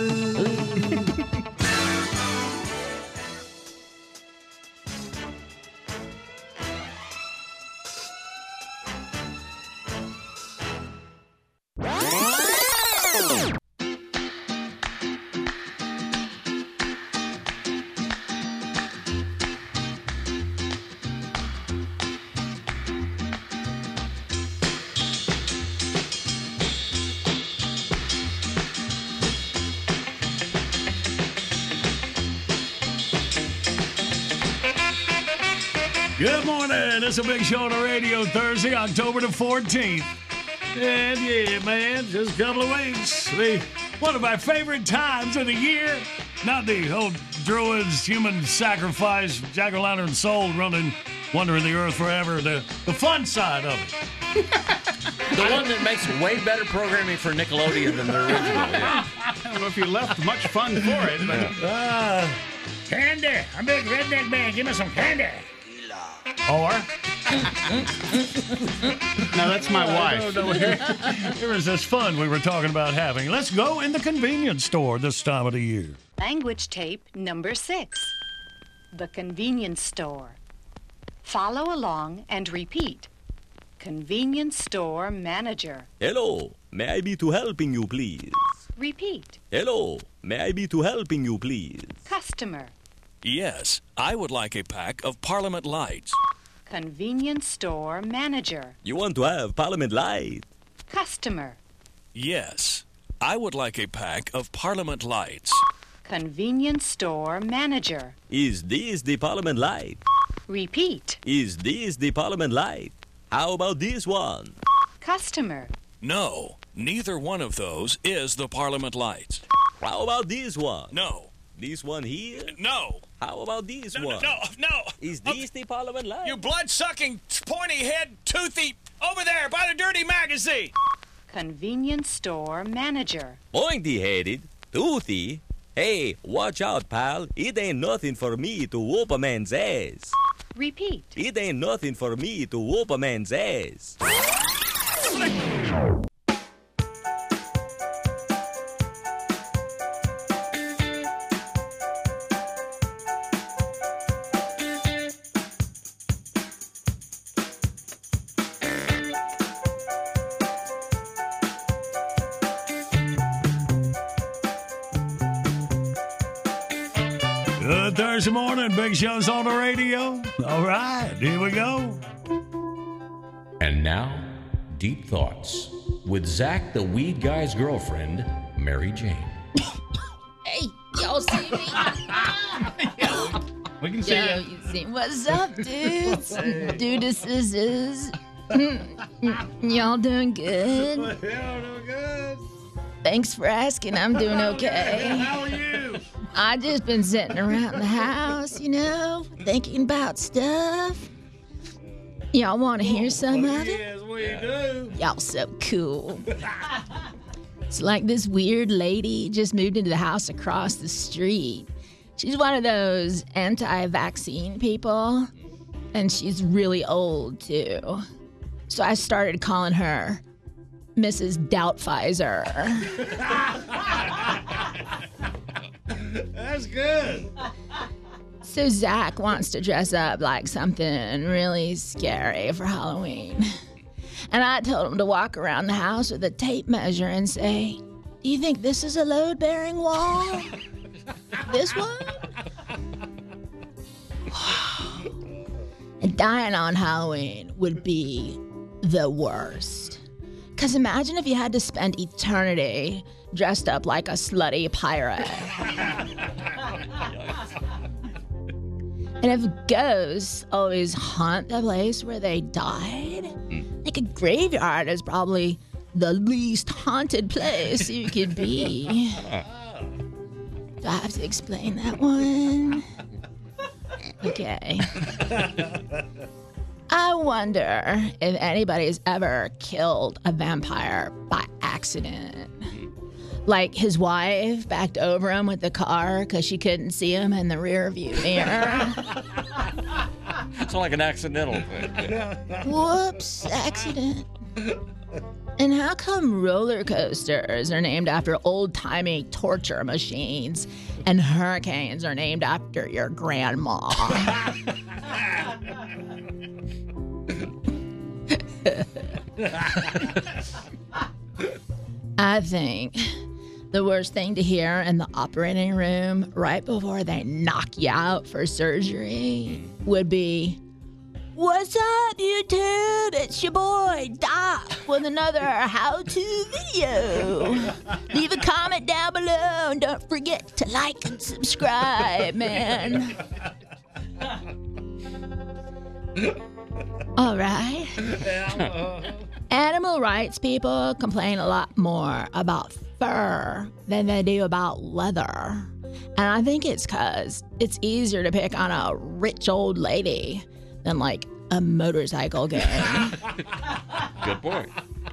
Good morning. It's a big show on the radio Thursday, October the 14th. And yeah, man, just a couple of weeks. One of my favorite times of the year. Not the old druids, human sacrifice, jack-o'-lantern soul running, wandering the earth forever. The fun side of it. The one that makes way better programming for Nickelodeon than the original. Yeah. I don't know if you left much fun for it, but Candy. I'm a big redneck man. Give me some candy. Or no, that's my wife. No, here is this fun we were talking about having. Let's go in the convenience store this time of the year. Language tape number 6. The convenience store. Follow along and repeat. Convenience store manager. Hello, may I be to helping you, please? Repeat. Hello, may I be to helping you, please? Customer. Yes, I would like a pack of Parliament Lights. Convenience store manager. You want to have Parliament Lights? Customer. Yes, I would like a pack of Parliament Lights. Convenience store manager. Is this the Parliament Light? Repeat. Is this the Parliament Light? How about this one? Customer. No, neither one of those is the Parliament Lights. How about this one? No. This one here? No. How about this one? No. Is this the Parliament Light? You blood-sucking, pointy-head, toothy, over there by the dirty magazine. Convenience store manager. Pointy-headed, toothy. Hey, watch out, pal. It ain't nothing for me to whoop a man's ass. Repeat. It ain't nothing for me to whoop a man's ass. Good Thursday morning. Big Show's on the radio. All right, here we go. And now, Deep Thoughts with Zach the Weed Guy's girlfriend, Mary Jane. Hey, y'all see me? We can see Yo, you. you see. What's up, dudes? Dudeses. Y'all doing good? Thanks for asking. I'm doing okay. How are you? I just been sitting around the house, thinking about stuff. Y'all want to hear some of it? Yes, we do. Y'all so cool. It's like this weird lady just moved into the house across the street. She's one of those anti-vaccine people, and she's really old, too. So I started calling her Mrs. Doubtpfizer. That's good. So Zach wants to dress up like something really scary for Halloween. And I told him to walk around the house with a tape measure and say, "Do you think this is a load-bearing wall? This one?" And dying on Halloween would be the worst. Because imagine if you had to spend eternity dressed up like a slutty pirate. And if ghosts always haunt the place where they died, like a graveyard is probably the least haunted place you could be. Do I have to explain that one? Okay. I wonder if anybody's ever killed a vampire by accident. Like his wife backed over him with the car because she couldn't see him in the rear view mirror. It's like an accidental thing. Whoops, accident. And how come roller coasters are named after old-timey torture machines and hurricanes are named after your grandma? I think the worst thing to hear in the operating room right before they knock you out for surgery would be, "What's up, YouTube? It's your boy, Doc, with another how-to video. Leave a comment down below and don't forget to like and subscribe, man." All right. Animal rights people complain a lot more about fur than they do about leather. And I think it's because it's easier to pick on a rich old lady than like a motorcycle gang. Good point.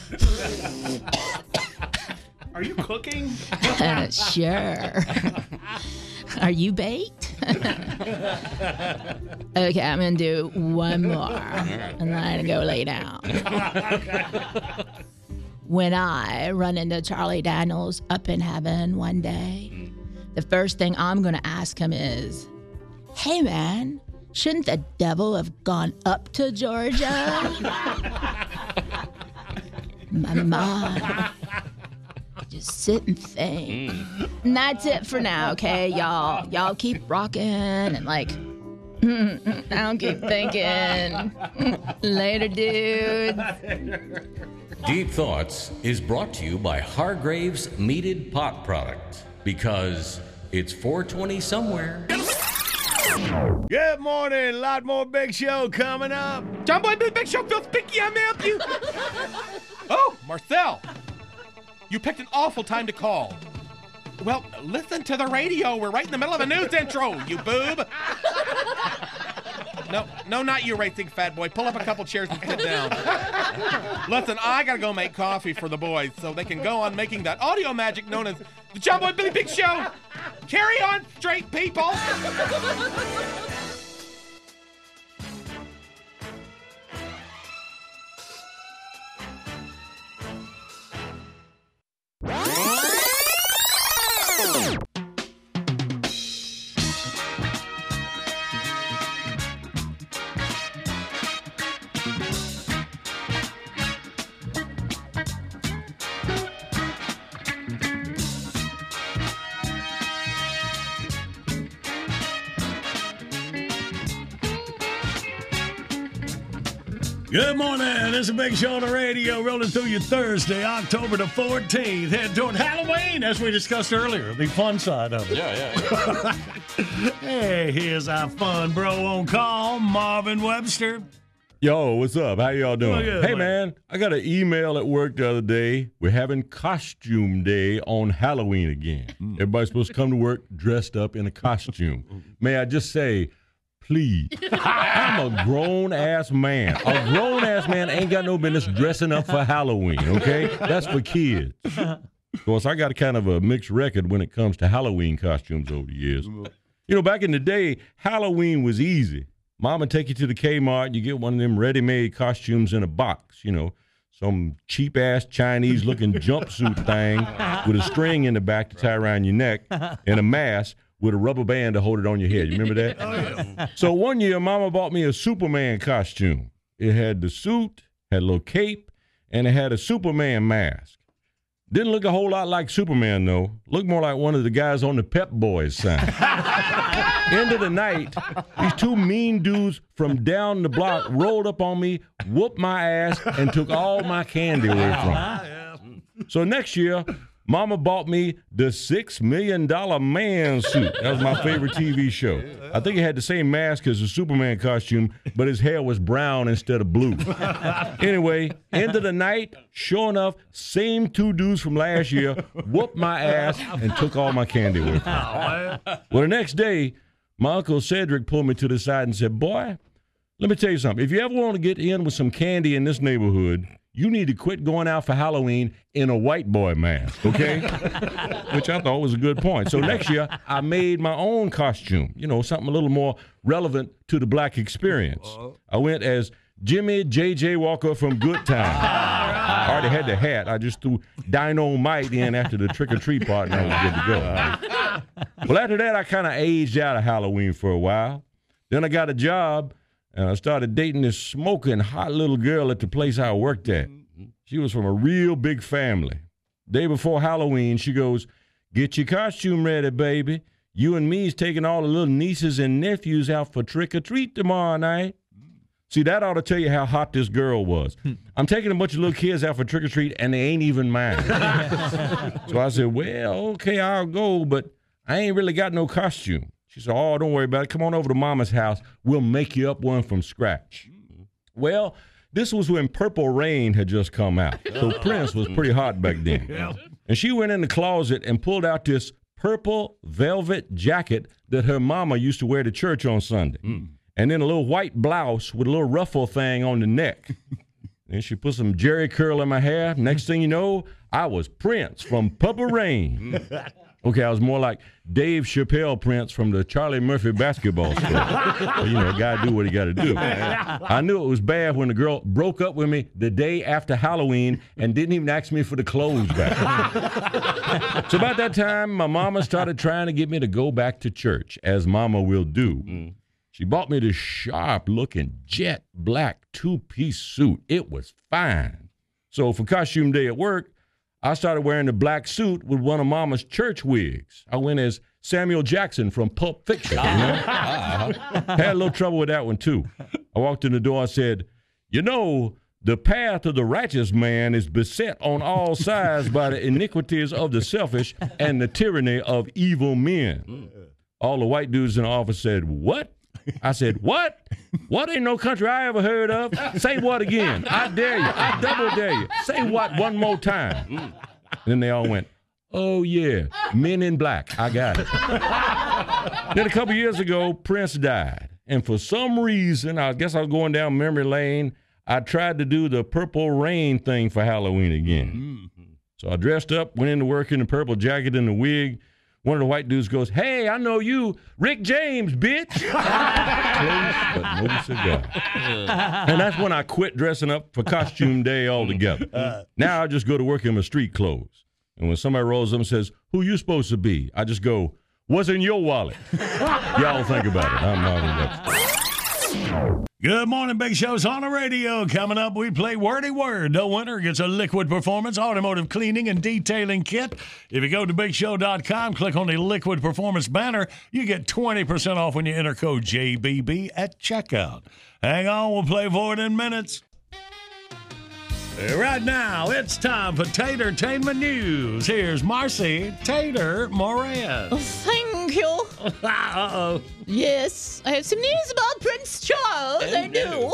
Are you cooking? Sure. Are you baked? Okay, I'm going to do one more, and then I'm going to go lay down. When I run into Charlie Daniels up in heaven one day, the first thing I'm going to ask him is, hey, man, shouldn't the devil have gone up to Georgia? My mind. Just sit and think. And that's it for now, okay, y'all? Y'all keep rocking and I'll keep thinking. Later, dudes. Deep Thoughts is brought to you by Hargrave's Meated Pot Product, because it's 420 somewhere. Good morning. A lot more Big Show coming up. John Boy, Big Show, Phil Spicky, I'm help you. Oh, Marcel. You picked an awful time to call. Well, listen to the radio. We're right in the middle of a news intro, you boob. No, not you, racing fat boy. Pull up a couple chairs and sit down. Listen, I gotta go make coffee for the boys so they can go on making that audio magic known as the John Boy Billy Big Show. Carry on, straight people. Good morning. This is a Big Show on the radio, rolling through you Thursday, October the 14th. Head toward Halloween, as we discussed earlier, the fun side of it. Yeah. Hey, here's our fun bro on call, Marvin Webster. Yo, what's up? How y'all doing? Good, hey, man, I got an email at work the other day. We're having costume day on Halloween again. Everybody's supposed to come to work dressed up in a costume. May I just say, please, I'm a grown-ass man. A grown-ass man ain't got no business dressing up for Halloween, okay? That's for kids. Of course, I got kind of a mixed record when it comes to Halloween costumes over the years. You know, back in the day, Halloween was easy. Mama take you to the Kmart, and you get one of them ready-made costumes in a box, you know, some cheap-ass Chinese-looking jumpsuit thing with a string in the back to tie around your neck and a mask with a rubber band to hold it on your head. You remember that? Oh, yeah. So one year, Mama bought me a Superman costume. It had the suit, had a little cape, and it had a Superman mask. Didn't look a whole lot like Superman, though. Looked more like one of the guys on the Pep Boys sign. End of the night, these two mean dudes from down the block rolled up on me, whooped my ass, and took all my candy away from me. So next year, Mama bought me the $6 Million Man suit. That was my favorite TV show. I think it had the same mask as the Superman costume, but his hair was brown instead of blue. Anyway, end of the night, sure enough, same two dudes from last year whooped my ass and took all my candy away from me. Well, the next day, my Uncle Cedric pulled me to the side and said, boy, let me tell you something. If you ever want to get in with some candy in this neighborhood, you need to quit going out for Halloween in a white boy mask, okay? Which I thought was a good point. So next year, I made my own costume, you know, something a little more relevant to the black experience. I went as Jimmy J.J. Walker from Good Time. I already had the hat. I just threw Dynamite in after the trick-or-treat part, and I was good to go. Well, after that, I kind of aged out of Halloween for a while. Then I got a job, and I started dating this smoking hot little girl at the place I worked at. She was from a real big family. Day before Halloween, she goes, get your costume ready, baby. You and me's taking all the little nieces and nephews out for trick-or-treat tomorrow night. See, that ought to tell you how hot this girl was. I'm taking a bunch of little kids out for trick-or-treat, and they ain't even mine. So I said, well, okay, I'll go, but I ain't really got no costume. She said, oh, don't worry about it. Come on over to Mama's house. We'll make you up one from scratch. Well, this was when Purple Rain had just come out. So Prince was pretty hot back then. And she went in the closet and pulled out this purple velvet jacket that her mama used to wear to church on Sunday. And then a little white blouse with a little ruffle thing on the neck. And she put some Jerry curl in my hair. Next thing you know, I was Prince from Purple Rain. Okay, I was more like Dave Chappelle Prince from the Charlie Murphy basketball school. But, gotta do what he gotta do. I knew it was bad when the girl broke up with me the day after Halloween and didn't even ask me for the clothes back. So about that time, my mama started trying to get me to go back to church, as mama will do. She bought me this sharp-looking jet black two-piece suit. It was fine. So for costume day at work, I started wearing the black suit with one of Mama's church wigs. I went as Samuel Jackson from Pulp Fiction. Had a little trouble with that one, too. I walked in the door and said, the path of the righteous man is beset on all sides by the iniquities of the selfish and the tyranny of evil men. All the white dudes in the office said, what? I said, what? What ain't no country I ever heard of? Say what again? I dare you. I double dare you. Say what one more time. Then they all went, oh, yeah, Men in Black. I got it. Then a couple years ago, Prince died. And for some reason, I guess I was going down memory lane, I tried to do the Purple Rain thing for Halloween again. So I dressed up, went into work in the purple jacket and the wig. One of the white dudes goes, hey, I know you, Rick James, bitch. Close, but no cigar. And that's when I quit dressing up for costume day altogether. Now I just go to work in my street clothes. And when somebody rolls up and says, who you supposed to be? I just go, what's in your wallet? Y'all think about it. I'm not enough. Good morning, Big Show's on the radio. Coming up, we play Wordy Word. The winner gets a Liquid Performance automotive cleaning and detailing kit. If you go to BigShow.com, click on the Liquid Performance banner, you get 20% off when you enter code JBB at checkout. Hang on, we'll play for it in minutes. Right now, it's time for Tatertainment News. Here's Marcy Tater Moran. Thank you. Uh-oh. Yes, I have some news about Prince Charles. I do.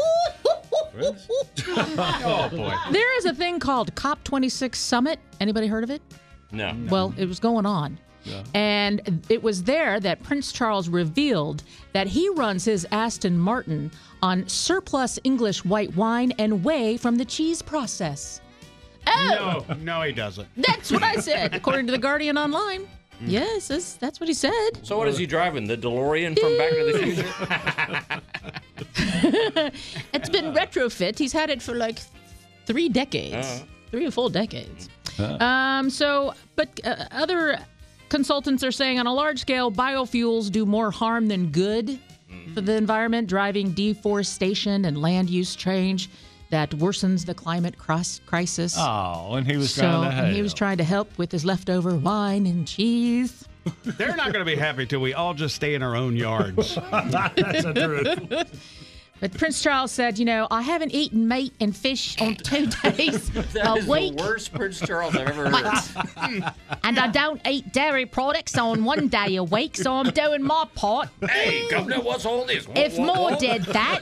Oh, boy. There is a thing called COP26 Summit. Anybody heard of it? No. Well, it was going on. Yeah. And it was there that Prince Charles revealed that he runs his Aston Martin on surplus English white wine and whey from the cheese process. Oh, No, he doesn't. That's what I said, according to The Guardian Online. Yes, that's what he said. So what is he driving? The DeLorean from Back to the Future? It's been retrofit. He's had it for like 3 decades. 3 full decades. But other consultants are saying on a large scale, biofuels do more harm than good for the environment, driving deforestation and land use change that worsens the climate crisis. Oh, and he was trying to help. He was trying to help with his leftover wine and cheese. They're not going to be happy till we all just stay in our own yards. That's the truth. But Prince Charles said, I haven't eaten meat and fish on 2 days That a is week. the worst Prince Charles I've ever heard. And I don't eat dairy products on 1 day a week, so I'm doing my part. Hey, Governor, what's all this? If more did that,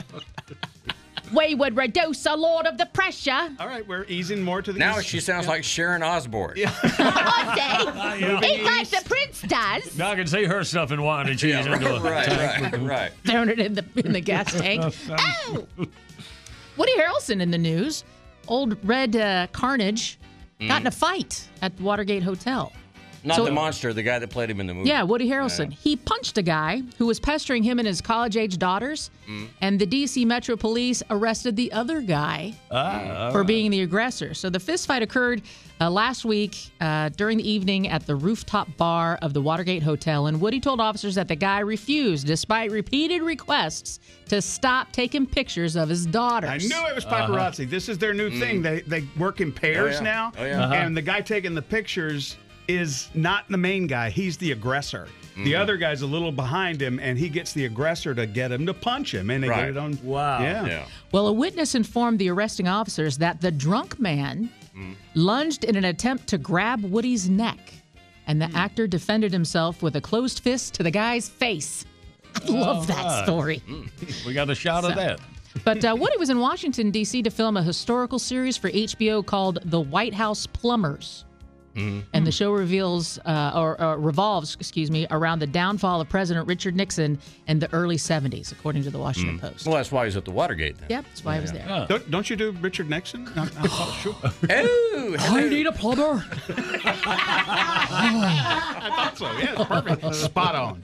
we would reduce a lot of the pressure. All right, we're easing more to the Now east. she sounds like Sharon Osbourne. I say, eat like the prince does. Now I can see her stuffing wine and cheese into a tank. Right. Throwing it in the gas tank. Oh! Woody Harrelson in the news. Old Red Carnage got in a fight at the Watergate Hotel. Not the monster, the guy that played him in the movie. Yeah, Woody Harrelson. He punched a guy who was pestering him and his college-age daughters, and the D.C. Metro Police arrested the other guy for being the aggressor. So the fistfight occurred last week during the evening at the rooftop bar of the Watergate Hotel, and Woody told officers that the guy refused, despite repeated requests, to stop taking pictures of his daughters. I knew it was paparazzi. This is their new thing. They work in pairs now, and the guy taking the pictures is not the main guy. He's the aggressor. The other guy's a little behind him, and he gets the aggressor to get him to punch him, and they get it on. Wow. Yeah. Well, a witness informed the arresting officers that the drunk man lunged in an attempt to grab Woody's neck, and the actor defended himself with a closed fist to the guy's face. I love that story. We got a shot of that. But Woody was in Washington, D.C. to film a historical series for HBO called The White House Plumbers. And the show reveals revolves around the downfall of President Richard Nixon in the early 70s, according to the Washington Post. Well, that's why he's at the Watergate then. Yep, that's why I was there. Don't you do Richard Nixon? Sure. Oh, I need a plumber. I thought so. Yeah, it's perfect. Spot on.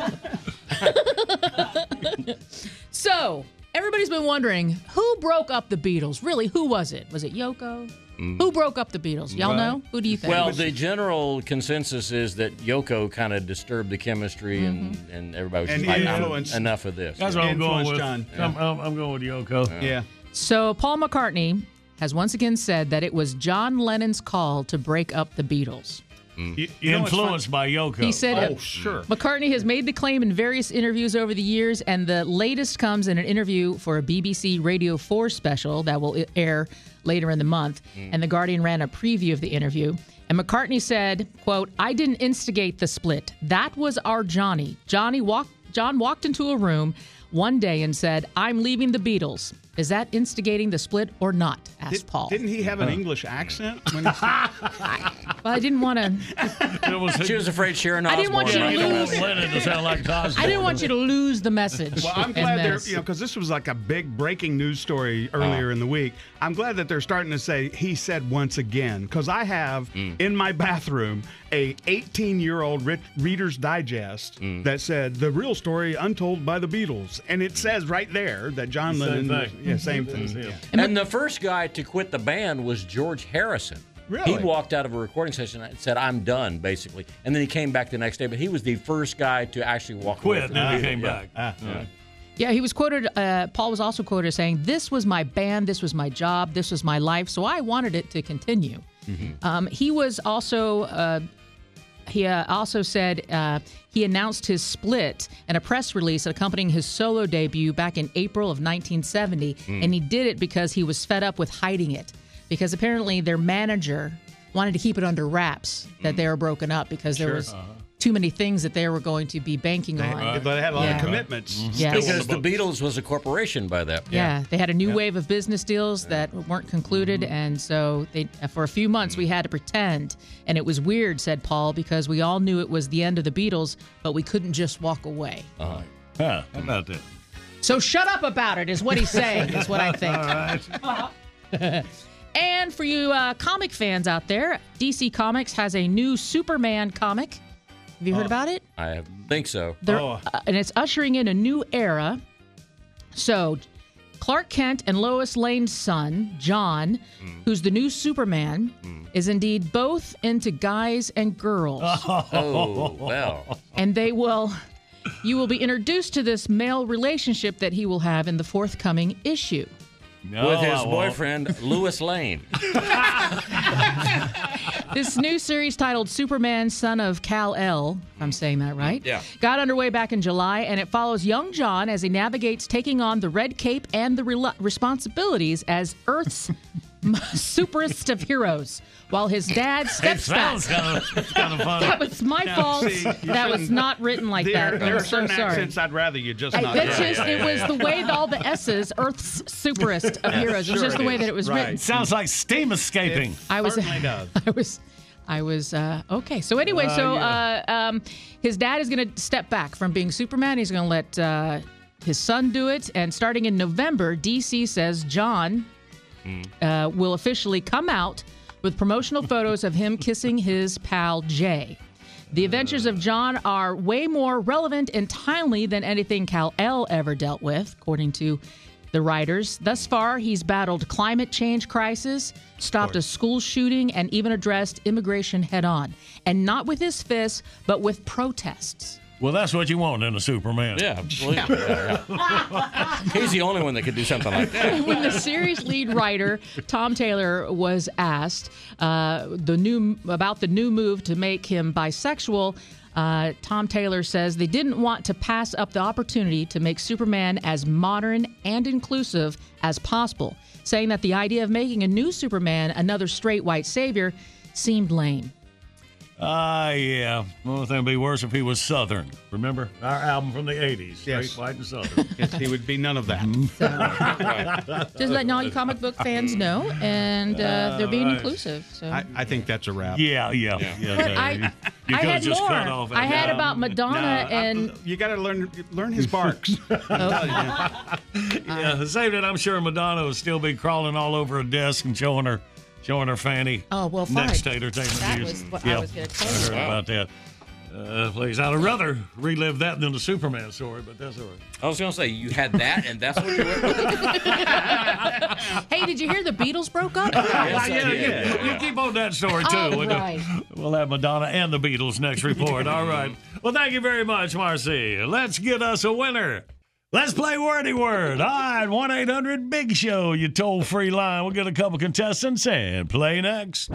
So, everybody's been wondering, who broke up the Beatles? Really, who was it? Was it Yoko? Who broke up the Beatles? Y'all know? Who do you think? Well, the general consensus is that Yoko kind of disturbed the chemistry, and everybody was just like, enough of this. That's what I'm going with. John. I'm going with Yoko. Yeah. So, Paul McCartney has once again said that it was John Lennon's call to break up the Beatles. Influenced by Yoko. He said, sure. McCartney has made the claim in various interviews over the years, and the latest comes in an interview for a BBC Radio 4 special that will air later in the month. And The Guardian ran a preview of the interview. And McCartney said, quote, "I didn't instigate the split. That was our Johnny. John walked into a room one day and said, 'I'm leaving the Beatles.' Is that instigating the split or not?" asked Paul. Didn't he have an English accent? When he Well, I didn't want to. She was afraid Sharon Osbourne. I didn't want you to lose. Lennon to sound like Osbourne. I didn't want you to lose the message. Well, I'm glad they're, because this was like a big breaking news story earlier in the week. I'm glad that they're starting to say, he said once again, because I have in my bathroom a 18-year-old Reader's Digest that said, "The real story untold by the Beatles." And it says right there that John Lennon... Yeah, same thing. Yeah. And the first guy to quit the band was George Harrison. Really? He walked out of a recording session and said, "I'm done," basically. And then he came back the next day, but he was the first guy to actually walk away. Quit, then he came back. Yeah, he was quoted, Paul was also quoted as saying, "This was my band, this was my job, this was my life, so I wanted it to continue." He was also... He also said he announced his split in a press release accompanying his solo debut back in April of 1970, and he did it because he was fed up with hiding it, because apparently their manager wanted to keep it under wraps that they were broken up because there was too many things that they were going to be banking on. They had a lot of commitments. Yes. Because the Beatles was a corporation by that point. Yeah, they had a new wave of business deals that weren't concluded, and so for a few months we had to pretend. And it was weird, said Paul, because we all knew it was the end of the Beatles, but we couldn't just walk away. How about that? So shut up about it is what he's saying, is what I think. All right. And for you comic fans out there, DC Comics has a new Superman comic. Have you heard about it? I think so. And it's ushering in a new era. So, Clark Kent and Lois Lane's son, John, who's the new Superman, is indeed both into guys and girls. Oh, well. And you will be introduced to this male relationship that he will have in the forthcoming issue. With his boyfriend, Lois Lane. This new series titled Superman, Son of Kal-El, if I'm saying that right, got underway back in July, and it follows young John as he navigates taking on the red cape and the responsibilities as Earth's superest of heroes, while his dad steps back. It sounds kind of funny. That was my fault. That was not written like that. There are I'm so certain sorry. accents I'd rather you just not. It was the way all the S's, Earth's superest of heroes. It was just the way that it was written. It sounds like steam escaping. I was okay. So anyway, his dad is going to step back from being Superman. He's going to let his son do it. And starting in November, DC says John will officially come out with promotional photos of him kissing his pal Jay. The adventures of John are way more relevant and timely than anything Kal-El ever dealt with, according to the writers. Thus far, he's battled climate change crisis, stopped a school shooting, and even addressed immigration head-on. And not with his fists, but with protests. Well, that's what you want in a Superman. Yeah, absolutely. He's the only one that could do something like that. When the series lead writer, Tom Taylor, was asked about the new move to make him bisexual, Tom Taylor says they didn't want to pass up the opportunity to make Superman as modern and inclusive as possible, saying that the idea of making a new Superman another straight white savior seemed lame. Yeah. The only thing would be worse if he was Southern. Remember our album from the 80s? Straight, Yes. white, and Southern. Yes, he would be none of that. Just letting all you comic book fans know, and they're being All right. inclusive. So. I think that's a wrap. Yeah. But I You I could've had just more. cut off I at had that. about Madonna and. You got to learn his barks. Yeah, save it. I'm sure Madonna will still be crawling all over a desk and showing her fanny. Oh, well, fine. Next entertainment That news. was what I was gonna tell you. I heard about that. Please, I'd rather relive that than the Superman story, but that's all right. I was going to say, you had that, and that's what you went with? Hey, did you hear the Beatles broke up? You keep on that story, too. All We'll- right. We'll have Madonna and the Beatles next report. All right. Well, thank you very much, Marcy. Let's get us a winner. Let's play Wordy Word. All right, 1-800-BIG-SHOW, your toll-free line. We'll get a couple contestants and play next.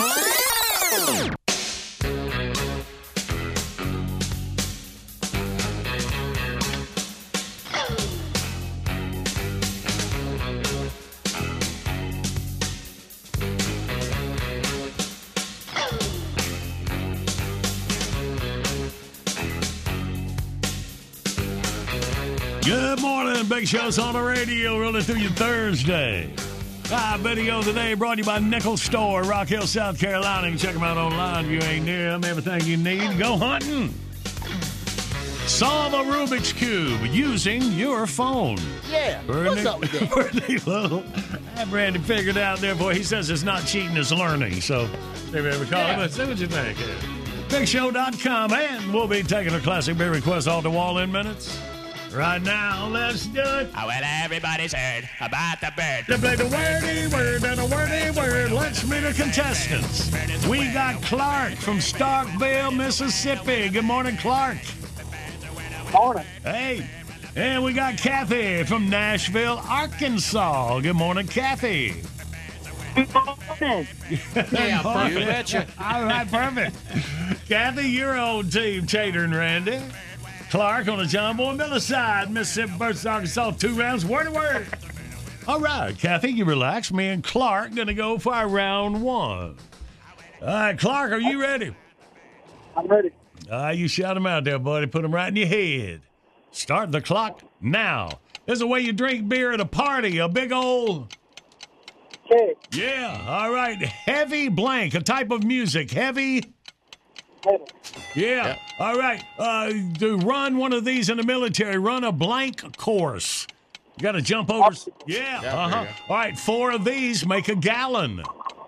Good morning. Big Show's on the radio, rolling through your Thursday. Our video today brought to you by Nickel Store, Rock Hill, South Carolina. You can check them out online if you ain't near them. Everything you need, go hunting. Solve a Rubik's Cube using your phone. Yeah, what's up with that? Well, that Randy figured out there, boy. He says it's not cheating, it's learning. So, if you ever call him, let's see what you think. BigShow.com, and we'll be taking a classic beer request off the wall in minutes. Right now, let's do it. Oh, well, everybody's heard about the bird. To play the wordy word and a wordy word, let's meet the contestants. We got Clark from Starkville, Mississippi. Good morning, Clark. Morning. Hey. And we got Kathy from Nashville, Arkansas. Good morning, Kathy. Good morning. Yeah, perfect. You betcha. All right, perfect. Kathy, your old team, Tater and Randy. Clark on the John Boy Miller side, Mississippi versus Arkansas, 2 rounds, word to word. All right, Kathy, you relax. Me and Clark going to go for our round 1. All right, Clark, are you ready? I'm ready. All right, you shout them out there, buddy. Put them right in your head. Start the clock now. This is the way you drink beer at a party, a big old... Okay. Yeah, all right. Heavy blank, a type of music. Heavy... Yeah. All right. To run one of these in the military, run a blank course. You got to jump over. Yeah. Uh-huh. All right. 4 of these make a gallon.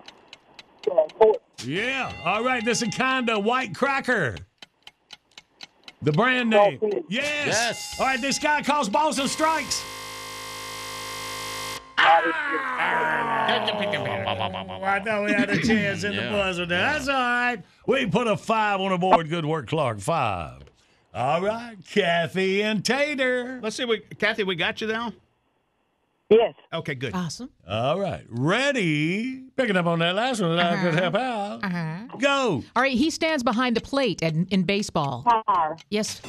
Yeah. All right. This is kind of white cracker. The brand name. Yes. All right. This guy calls balls and strikes. I know we had a chance in the buzzer there. That's all right. We put a 5 on the board. Good work, Clark. 5. All right, Kathy and Tater. Let's see, Kathy, we got you now? Yes. Okay, good. Awesome. All right, ready? Picking up on that last one, I could help out. Go. All right, he stands behind the plate in baseball. Yes.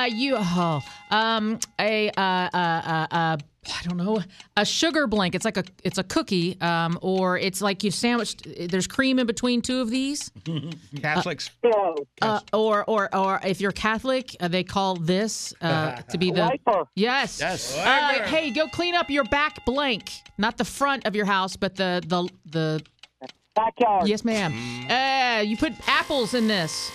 I don't know, a sugar blank. It's like it's a cookie, or it's like you sandwiched. There's cream in between 2 of these. Catholics. Or if you're Catholic, they call this to be the Wiper. Yes. Hey, go clean up your back blank, not the front of your house, but the backyard. Yes, ma'am. You put apples in this.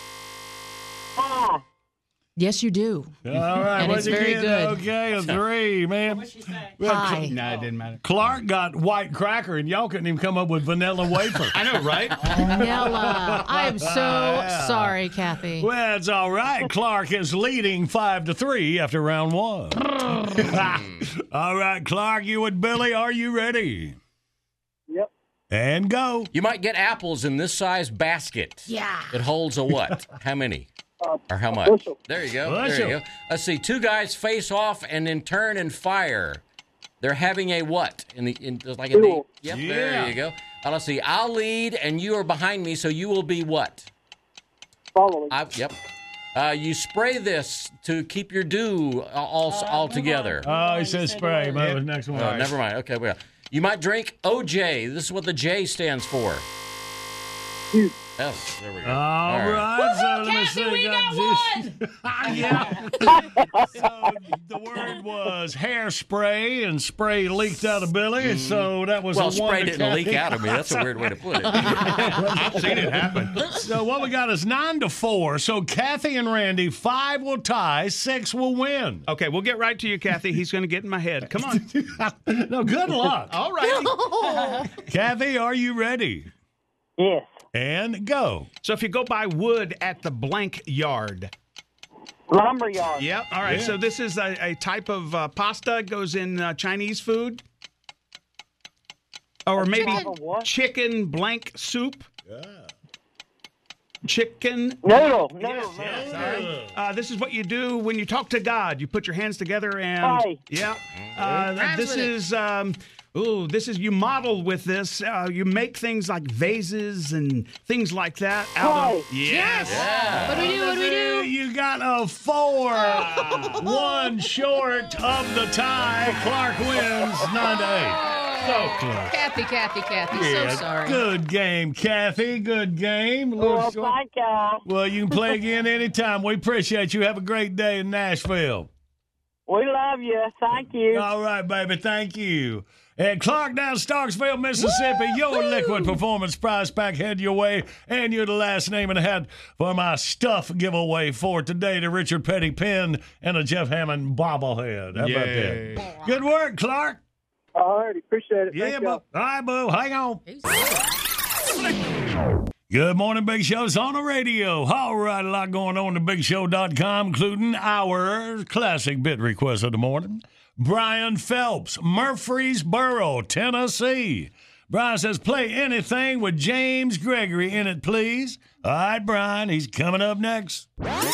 Yes, you do. All right, and it's what'd you very get? good. Okay, a 3, man. Pie. No, it didn't matter. Clark got white cracker, and y'all couldn't even come up with vanilla wafer. I know, right? Vanilla. I am so sorry, Kathy. Well, it's all right. Clark is leading 5-3 after round 1. All right, Clark, you and Billy, are you ready? Yep. And go. You might get apples in this size basket. Yeah. It holds a what? How many? Or how much? Bushel. There you go. Bushel. There you go. Let's see. 2 guys face off and then turn and fire. They're having a what? Duel. Yep. Yeah. There you go. Let's see. I'll lead and you are behind me, so you will be what? Following. Yep. You spray this to keep your dew all together. Oh, he says spray. Man, next one. Never mind. Okay. Well, you might drink OJ. This is what the J stands for. F. There we go. All right. So let me see. we got one. Yeah. So the word was hairspray, and spray leaked out of Billy. So that was Well, a one spray to didn't leak Kathy. out of me. That's a weird way to put it. I've seen it happen. So what we got is 9-4. So Kathy and Randy, 5 will tie, 6 will win. Okay, we'll get right to you, Kathy. He's going to get in my head. Come on. No, good luck. All right. Kathy, are you ready? Yes. And go. So if you go buy wood at the blank yard. Lumberyard. Yep. All right. Yeah. So this is a type of pasta. It goes in Chinese food. Or maybe type of what? chicken blank soup. Yeah. Chicken. Noodle. This is what you do when you talk to God. You put your hands together and. Pie. Yeah. Rhymes This with it. is. This is you model with this. You make things like vases and things like that out of. Yes. What do we do? What do we do? You got a 4. 1 short of the tie. Clark wins 9-8. So close. Kathy. Yeah, So sorry. Good game, Kathy. Good game. Well, thank y'all. Well, you can play again anytime. We appreciate you. Have a great day in Nashville. We love you. Thank you. All right, baby. Thank you. And Clark down Starksville, Mississippi, your liquid performance prize pack head your way, and you're the last name in the hat for my stuff giveaway for today, the Richard Petty pen and a Jeff Hammond bobblehead. How about that? Good work, Clark. All righty. Appreciate it. Yeah, Thank boo. y'all. All right, boo. Hang on. Good morning, Big Show's on the radio. All right, a lot going on at BigShow.com, including our classic bit request of the morning. Brian Phelps, Murfreesboro, Tennessee. Brian says, play anything with James Gregory in it, please. All right, Brian, he's coming up next.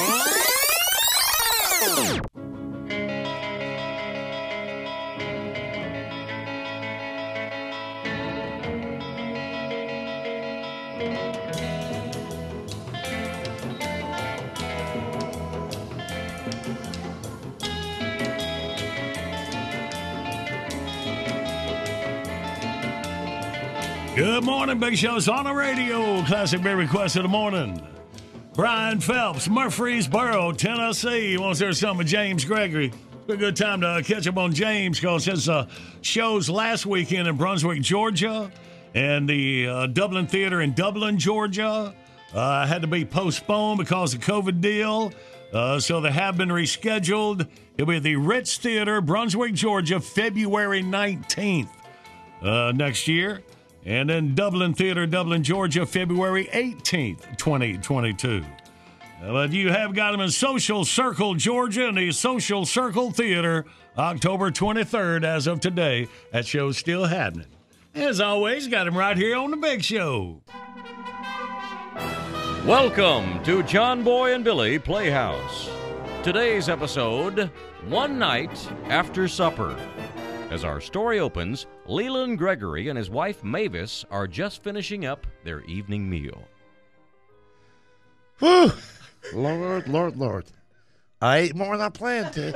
Good morning, Big Show's on the radio. Classic beer request of the morning. Brian Phelps, Murfreesboro, Tennessee. He wants to hear something with James Gregory. It's a good time to catch up on James because his shows last weekend in Brunswick, Georgia, and the Dublin Theater in Dublin, Georgia, had to be postponed because of COVID deal. So they have been rescheduled. It'll be at the Ritz Theater, Brunswick, Georgia, February 19th next year. And then Dublin Theater, Dublin, Georgia, February 18th, 2022. But you have got them in Social Circle, Georgia, and the Social Circle Theater, October 23rd, as of today. That show's still happening. As always, got him right here on The Big Show. Welcome to John Boy and Billy Playhouse. Today's episode, One Night After Supper. As our story opens, Leland Gregory and his wife Mavis are just finishing up their evening meal. Whew! Lord. I ate more than I planned to.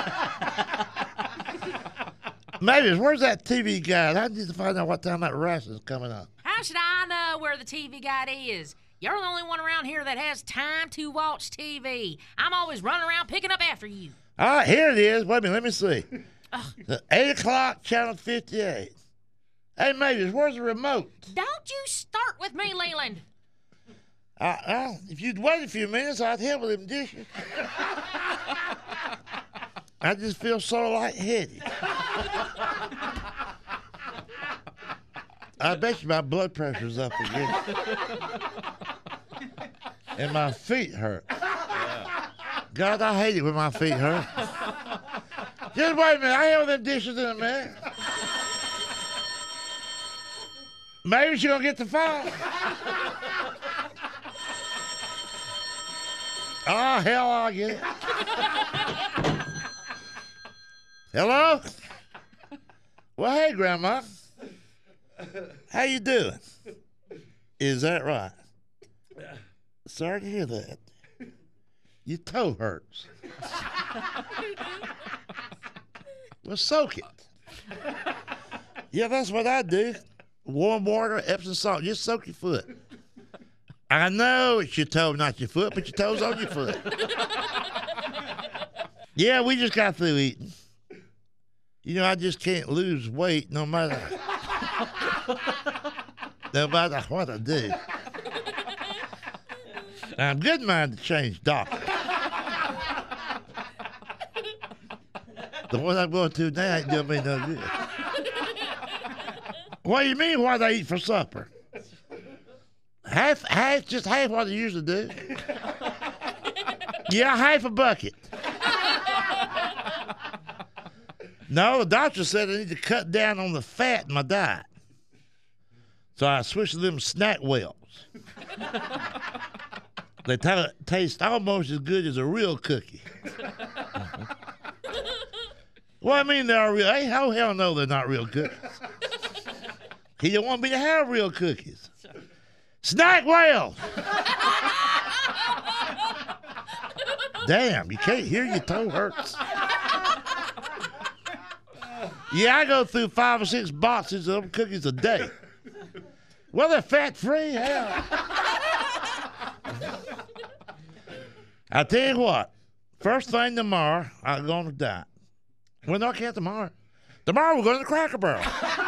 Mavis, where's that TV guide? I need to find out what time that ration's coming up. How should I know where the TV guide is? You're the only one around here that has time to watch TV. I'm always running around picking up after you. All right, here it is. Wait a minute, let me see. The 8 o'clock, channel 58. Hey, Mavis, where's the remote? Don't you start with me, Leland. If you'd wait a few minutes, I'd help with them dishes. I just feel so lightheaded. I bet you my blood pressure's up again. And my feet hurt. God, I hate it when my feet hurt. Just wait a minute. I have them dishes in a minute. Maybe she's going to get the phone. Oh, hell, I'll get it. Hello? Well, hey, Grandma. How you doing? Is that right? Sorry to hear that. Your toe hurts. Well, soak it. Yeah, that's what I do. Warm water, Epsom salt. Just soak your foot. I know it's your toe, not your foot, but your toe's on your foot. Yeah, we just got through eating. You know, I just can't lose weight no matter what I do. I'm good minded to change doctor. The one I'm going to now ain't doing me no good. What do you mean, what I eat for supper? Just half what I usually do. Yeah, half a bucket. No, the doctor said I need to cut down on the fat in my diet. So I switched to them snack wells. They taste almost as good as a real cookie. Well, I mean, they're real. Hey, how hell no, they're not real cookies. He don't want me to have real cookies. Snack well. Damn, you can't hear, your toe hurts. Yeah, I go through 5 or 6 boxes of them cookies a day. Well, they're fat-free, hell. I tell you what, first thing tomorrow, I'm going to diet. Well, no, I can't tomorrow. Tomorrow we're going to the Cracker Barrel.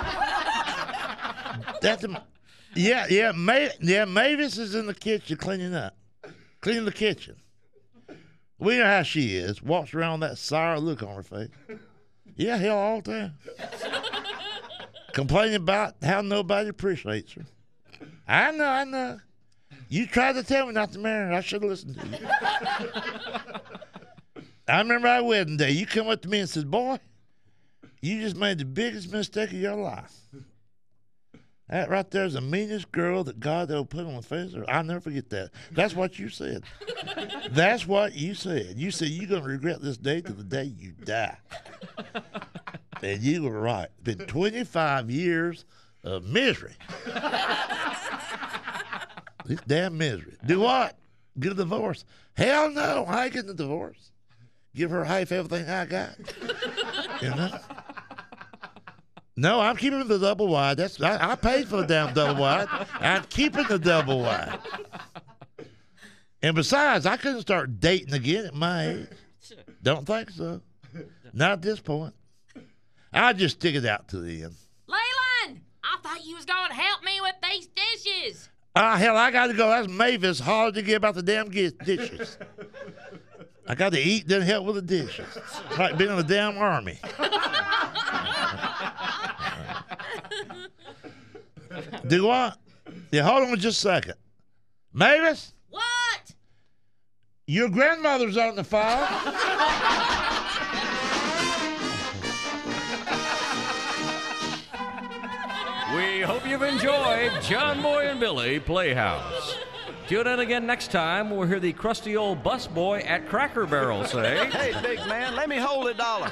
Mavis is in the kitchen cleaning the kitchen. We know how she is. Walks around with that sour look on her face. Yeah, hell, all the time. Complaining about how nobody appreciates her. I know. You tried to tell me not to marry her. I should have listened to you. I remember our wedding day. You come up to me and said, boy, you just made the biggest mistake of your life. That right there is the meanest girl that God ever put on the face of her. I'll never forget that. That's what you said. That's what you said. You said you're going to regret this day to the day you die. And you were right. It's been 25 years of misery. This damn misery. Do what? Get a divorce? Hell no. I ain't getting a divorce. Give her half everything I got. You know? No, I'm keeping the double wide. I paid for the damn double wide. I'm keeping the double wide. And besides, I couldn't start dating again at my age. Don't think so. Not at this point. I'll just stick it out to the end. Leland, I thought you was going to help me with these dishes. Hell, I got to go. That's Mavis hollering to get about the damn dishes. I got to eat, then help with the dishes. It's like being in the damn army. Do what? Yeah, hold on just a second. Mavis? What? Your grandmother's on the phone. We hope you've enjoyed John Boy and Billy Playhouse. Tune in again next time. We'll hear the crusty old bus boy at Cracker Barrel say, Hey, big man, let me hold $1.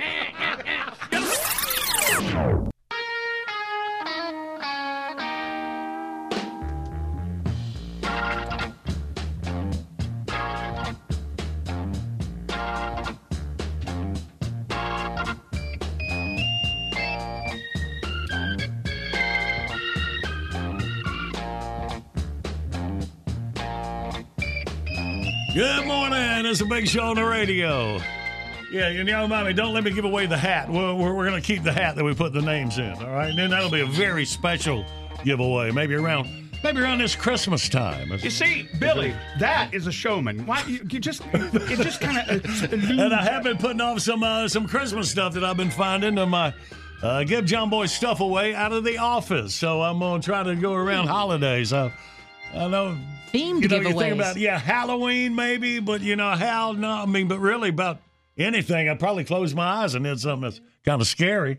Good morning. It's a big show on the radio. Yeah, you know, Mommy, don't let me give away the hat. We're going to keep the hat that we put the names in, all right? And then that'll be a very special giveaway, maybe around this Christmas time. You see, Billy, that is a showman. Why you just kind of and I have been putting off some Christmas stuff that I've been finding on my give John Boy stuff away out of the office. So I'm going to try to go around holidays. I know themed you giveaways. think about Halloween maybe, but hell no. I mean, but really about anything, I'd probably close my eyes and did something that's kind of scary.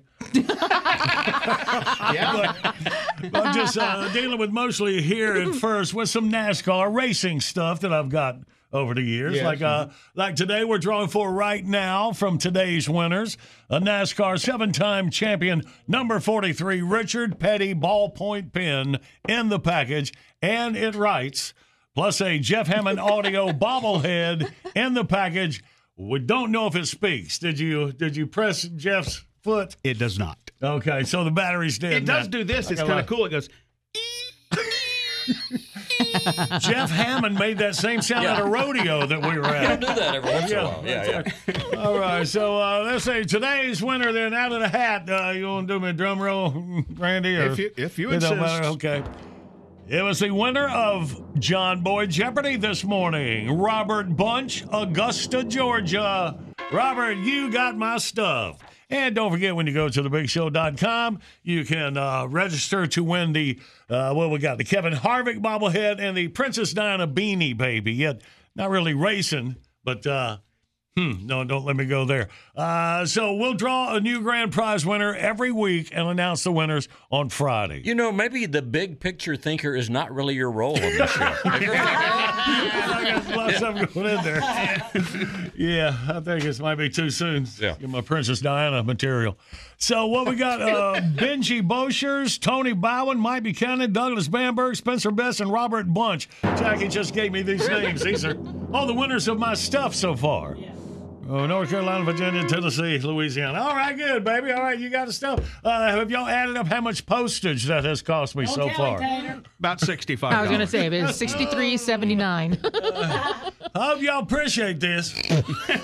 Yeah. But I'm just dealing with mostly here at first with some NASCAR racing stuff that I've got over the years. Yes. Like today, we're drawing for right now from today's winners, a NASCAR 7-time champion, number 43, Richard Petty ballpoint pen in the package, and it writes, plus a Jeff Hammond audio bobblehead in the package. We don't know if it speaks. Did you press Jeff's foot? It does not. Okay, so the battery's dead. It does do this. It's kind of cool. It goes. Jeff Hammond made that same sound at a rodeo that we were at. He'll do that every once in a while. Yeah. All right, so let's see. Today's winner, then, out of the hat. You want to do me a drum roll, Randy? Or, If you it don't insist. matter? Okay. It was the winner of John Boy Jeopardy this morning, Robert Bunch, Augusta, Georgia. Robert, you got my stuff. And don't forget, when you go to thebigshow.com, you can register to win the, we got? The Kevin Harvick bobblehead and the Princess Diana Beanie Baby. Yet, not really racing, but... no, don't let me go there. So we'll draw a new grand prize winner every week and announce the winners on Friday. You know, maybe the big picture thinker is not really your role on this show. I got a lot of stuff going in there. Yeah, I think this might be too soon. Yeah. Get my Princess Diana material. So what we got, Benji Boshers, Tony Bowen, Mike Buchanan, Douglas Bamberg, Spencer Best, and Robert Bunch. Jackie just gave me these names. These are all the winners of my stuff so far. Oh, North Carolina, Virginia, Tennessee, Louisiana. All right, good, baby. All right, you got the stuff. Have y'all added up how much postage that has cost me so far? About $65. I was going to say, it was $63.79. I hope y'all appreciate this. All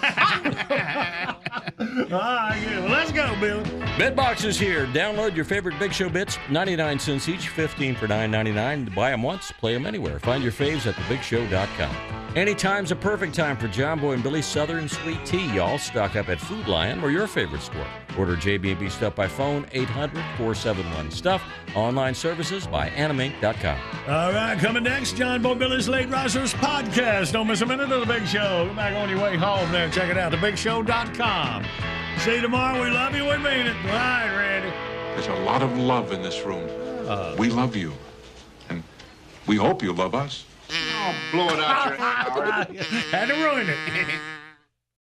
right, good. Well, let's go, Billy. Bitbox is here. Download your favorite Big Show bits, 99 cents each, 15 for $9.99. Buy them once, play them anywhere. Find your faves at thebigshow.com. Anytime's a perfect time for John Boy and Billy's Southern Sweet Tea, y'all. Stock up at Food Lion or your favorite store. Order JB&B Stuff by phone, 800-471-STUFF. Online services by animink.com. All right, coming next, John Boy Billy's Late Risers podcast. Don't miss a minute of The Big Show. Go back on your way home there. Check it out, thebigshow.com. See you tomorrow. We love you. We mean it. All right, Randy. There's a lot of love in this room. We love you. And we hope you love us. Oh, blow it out your Had to ruin it.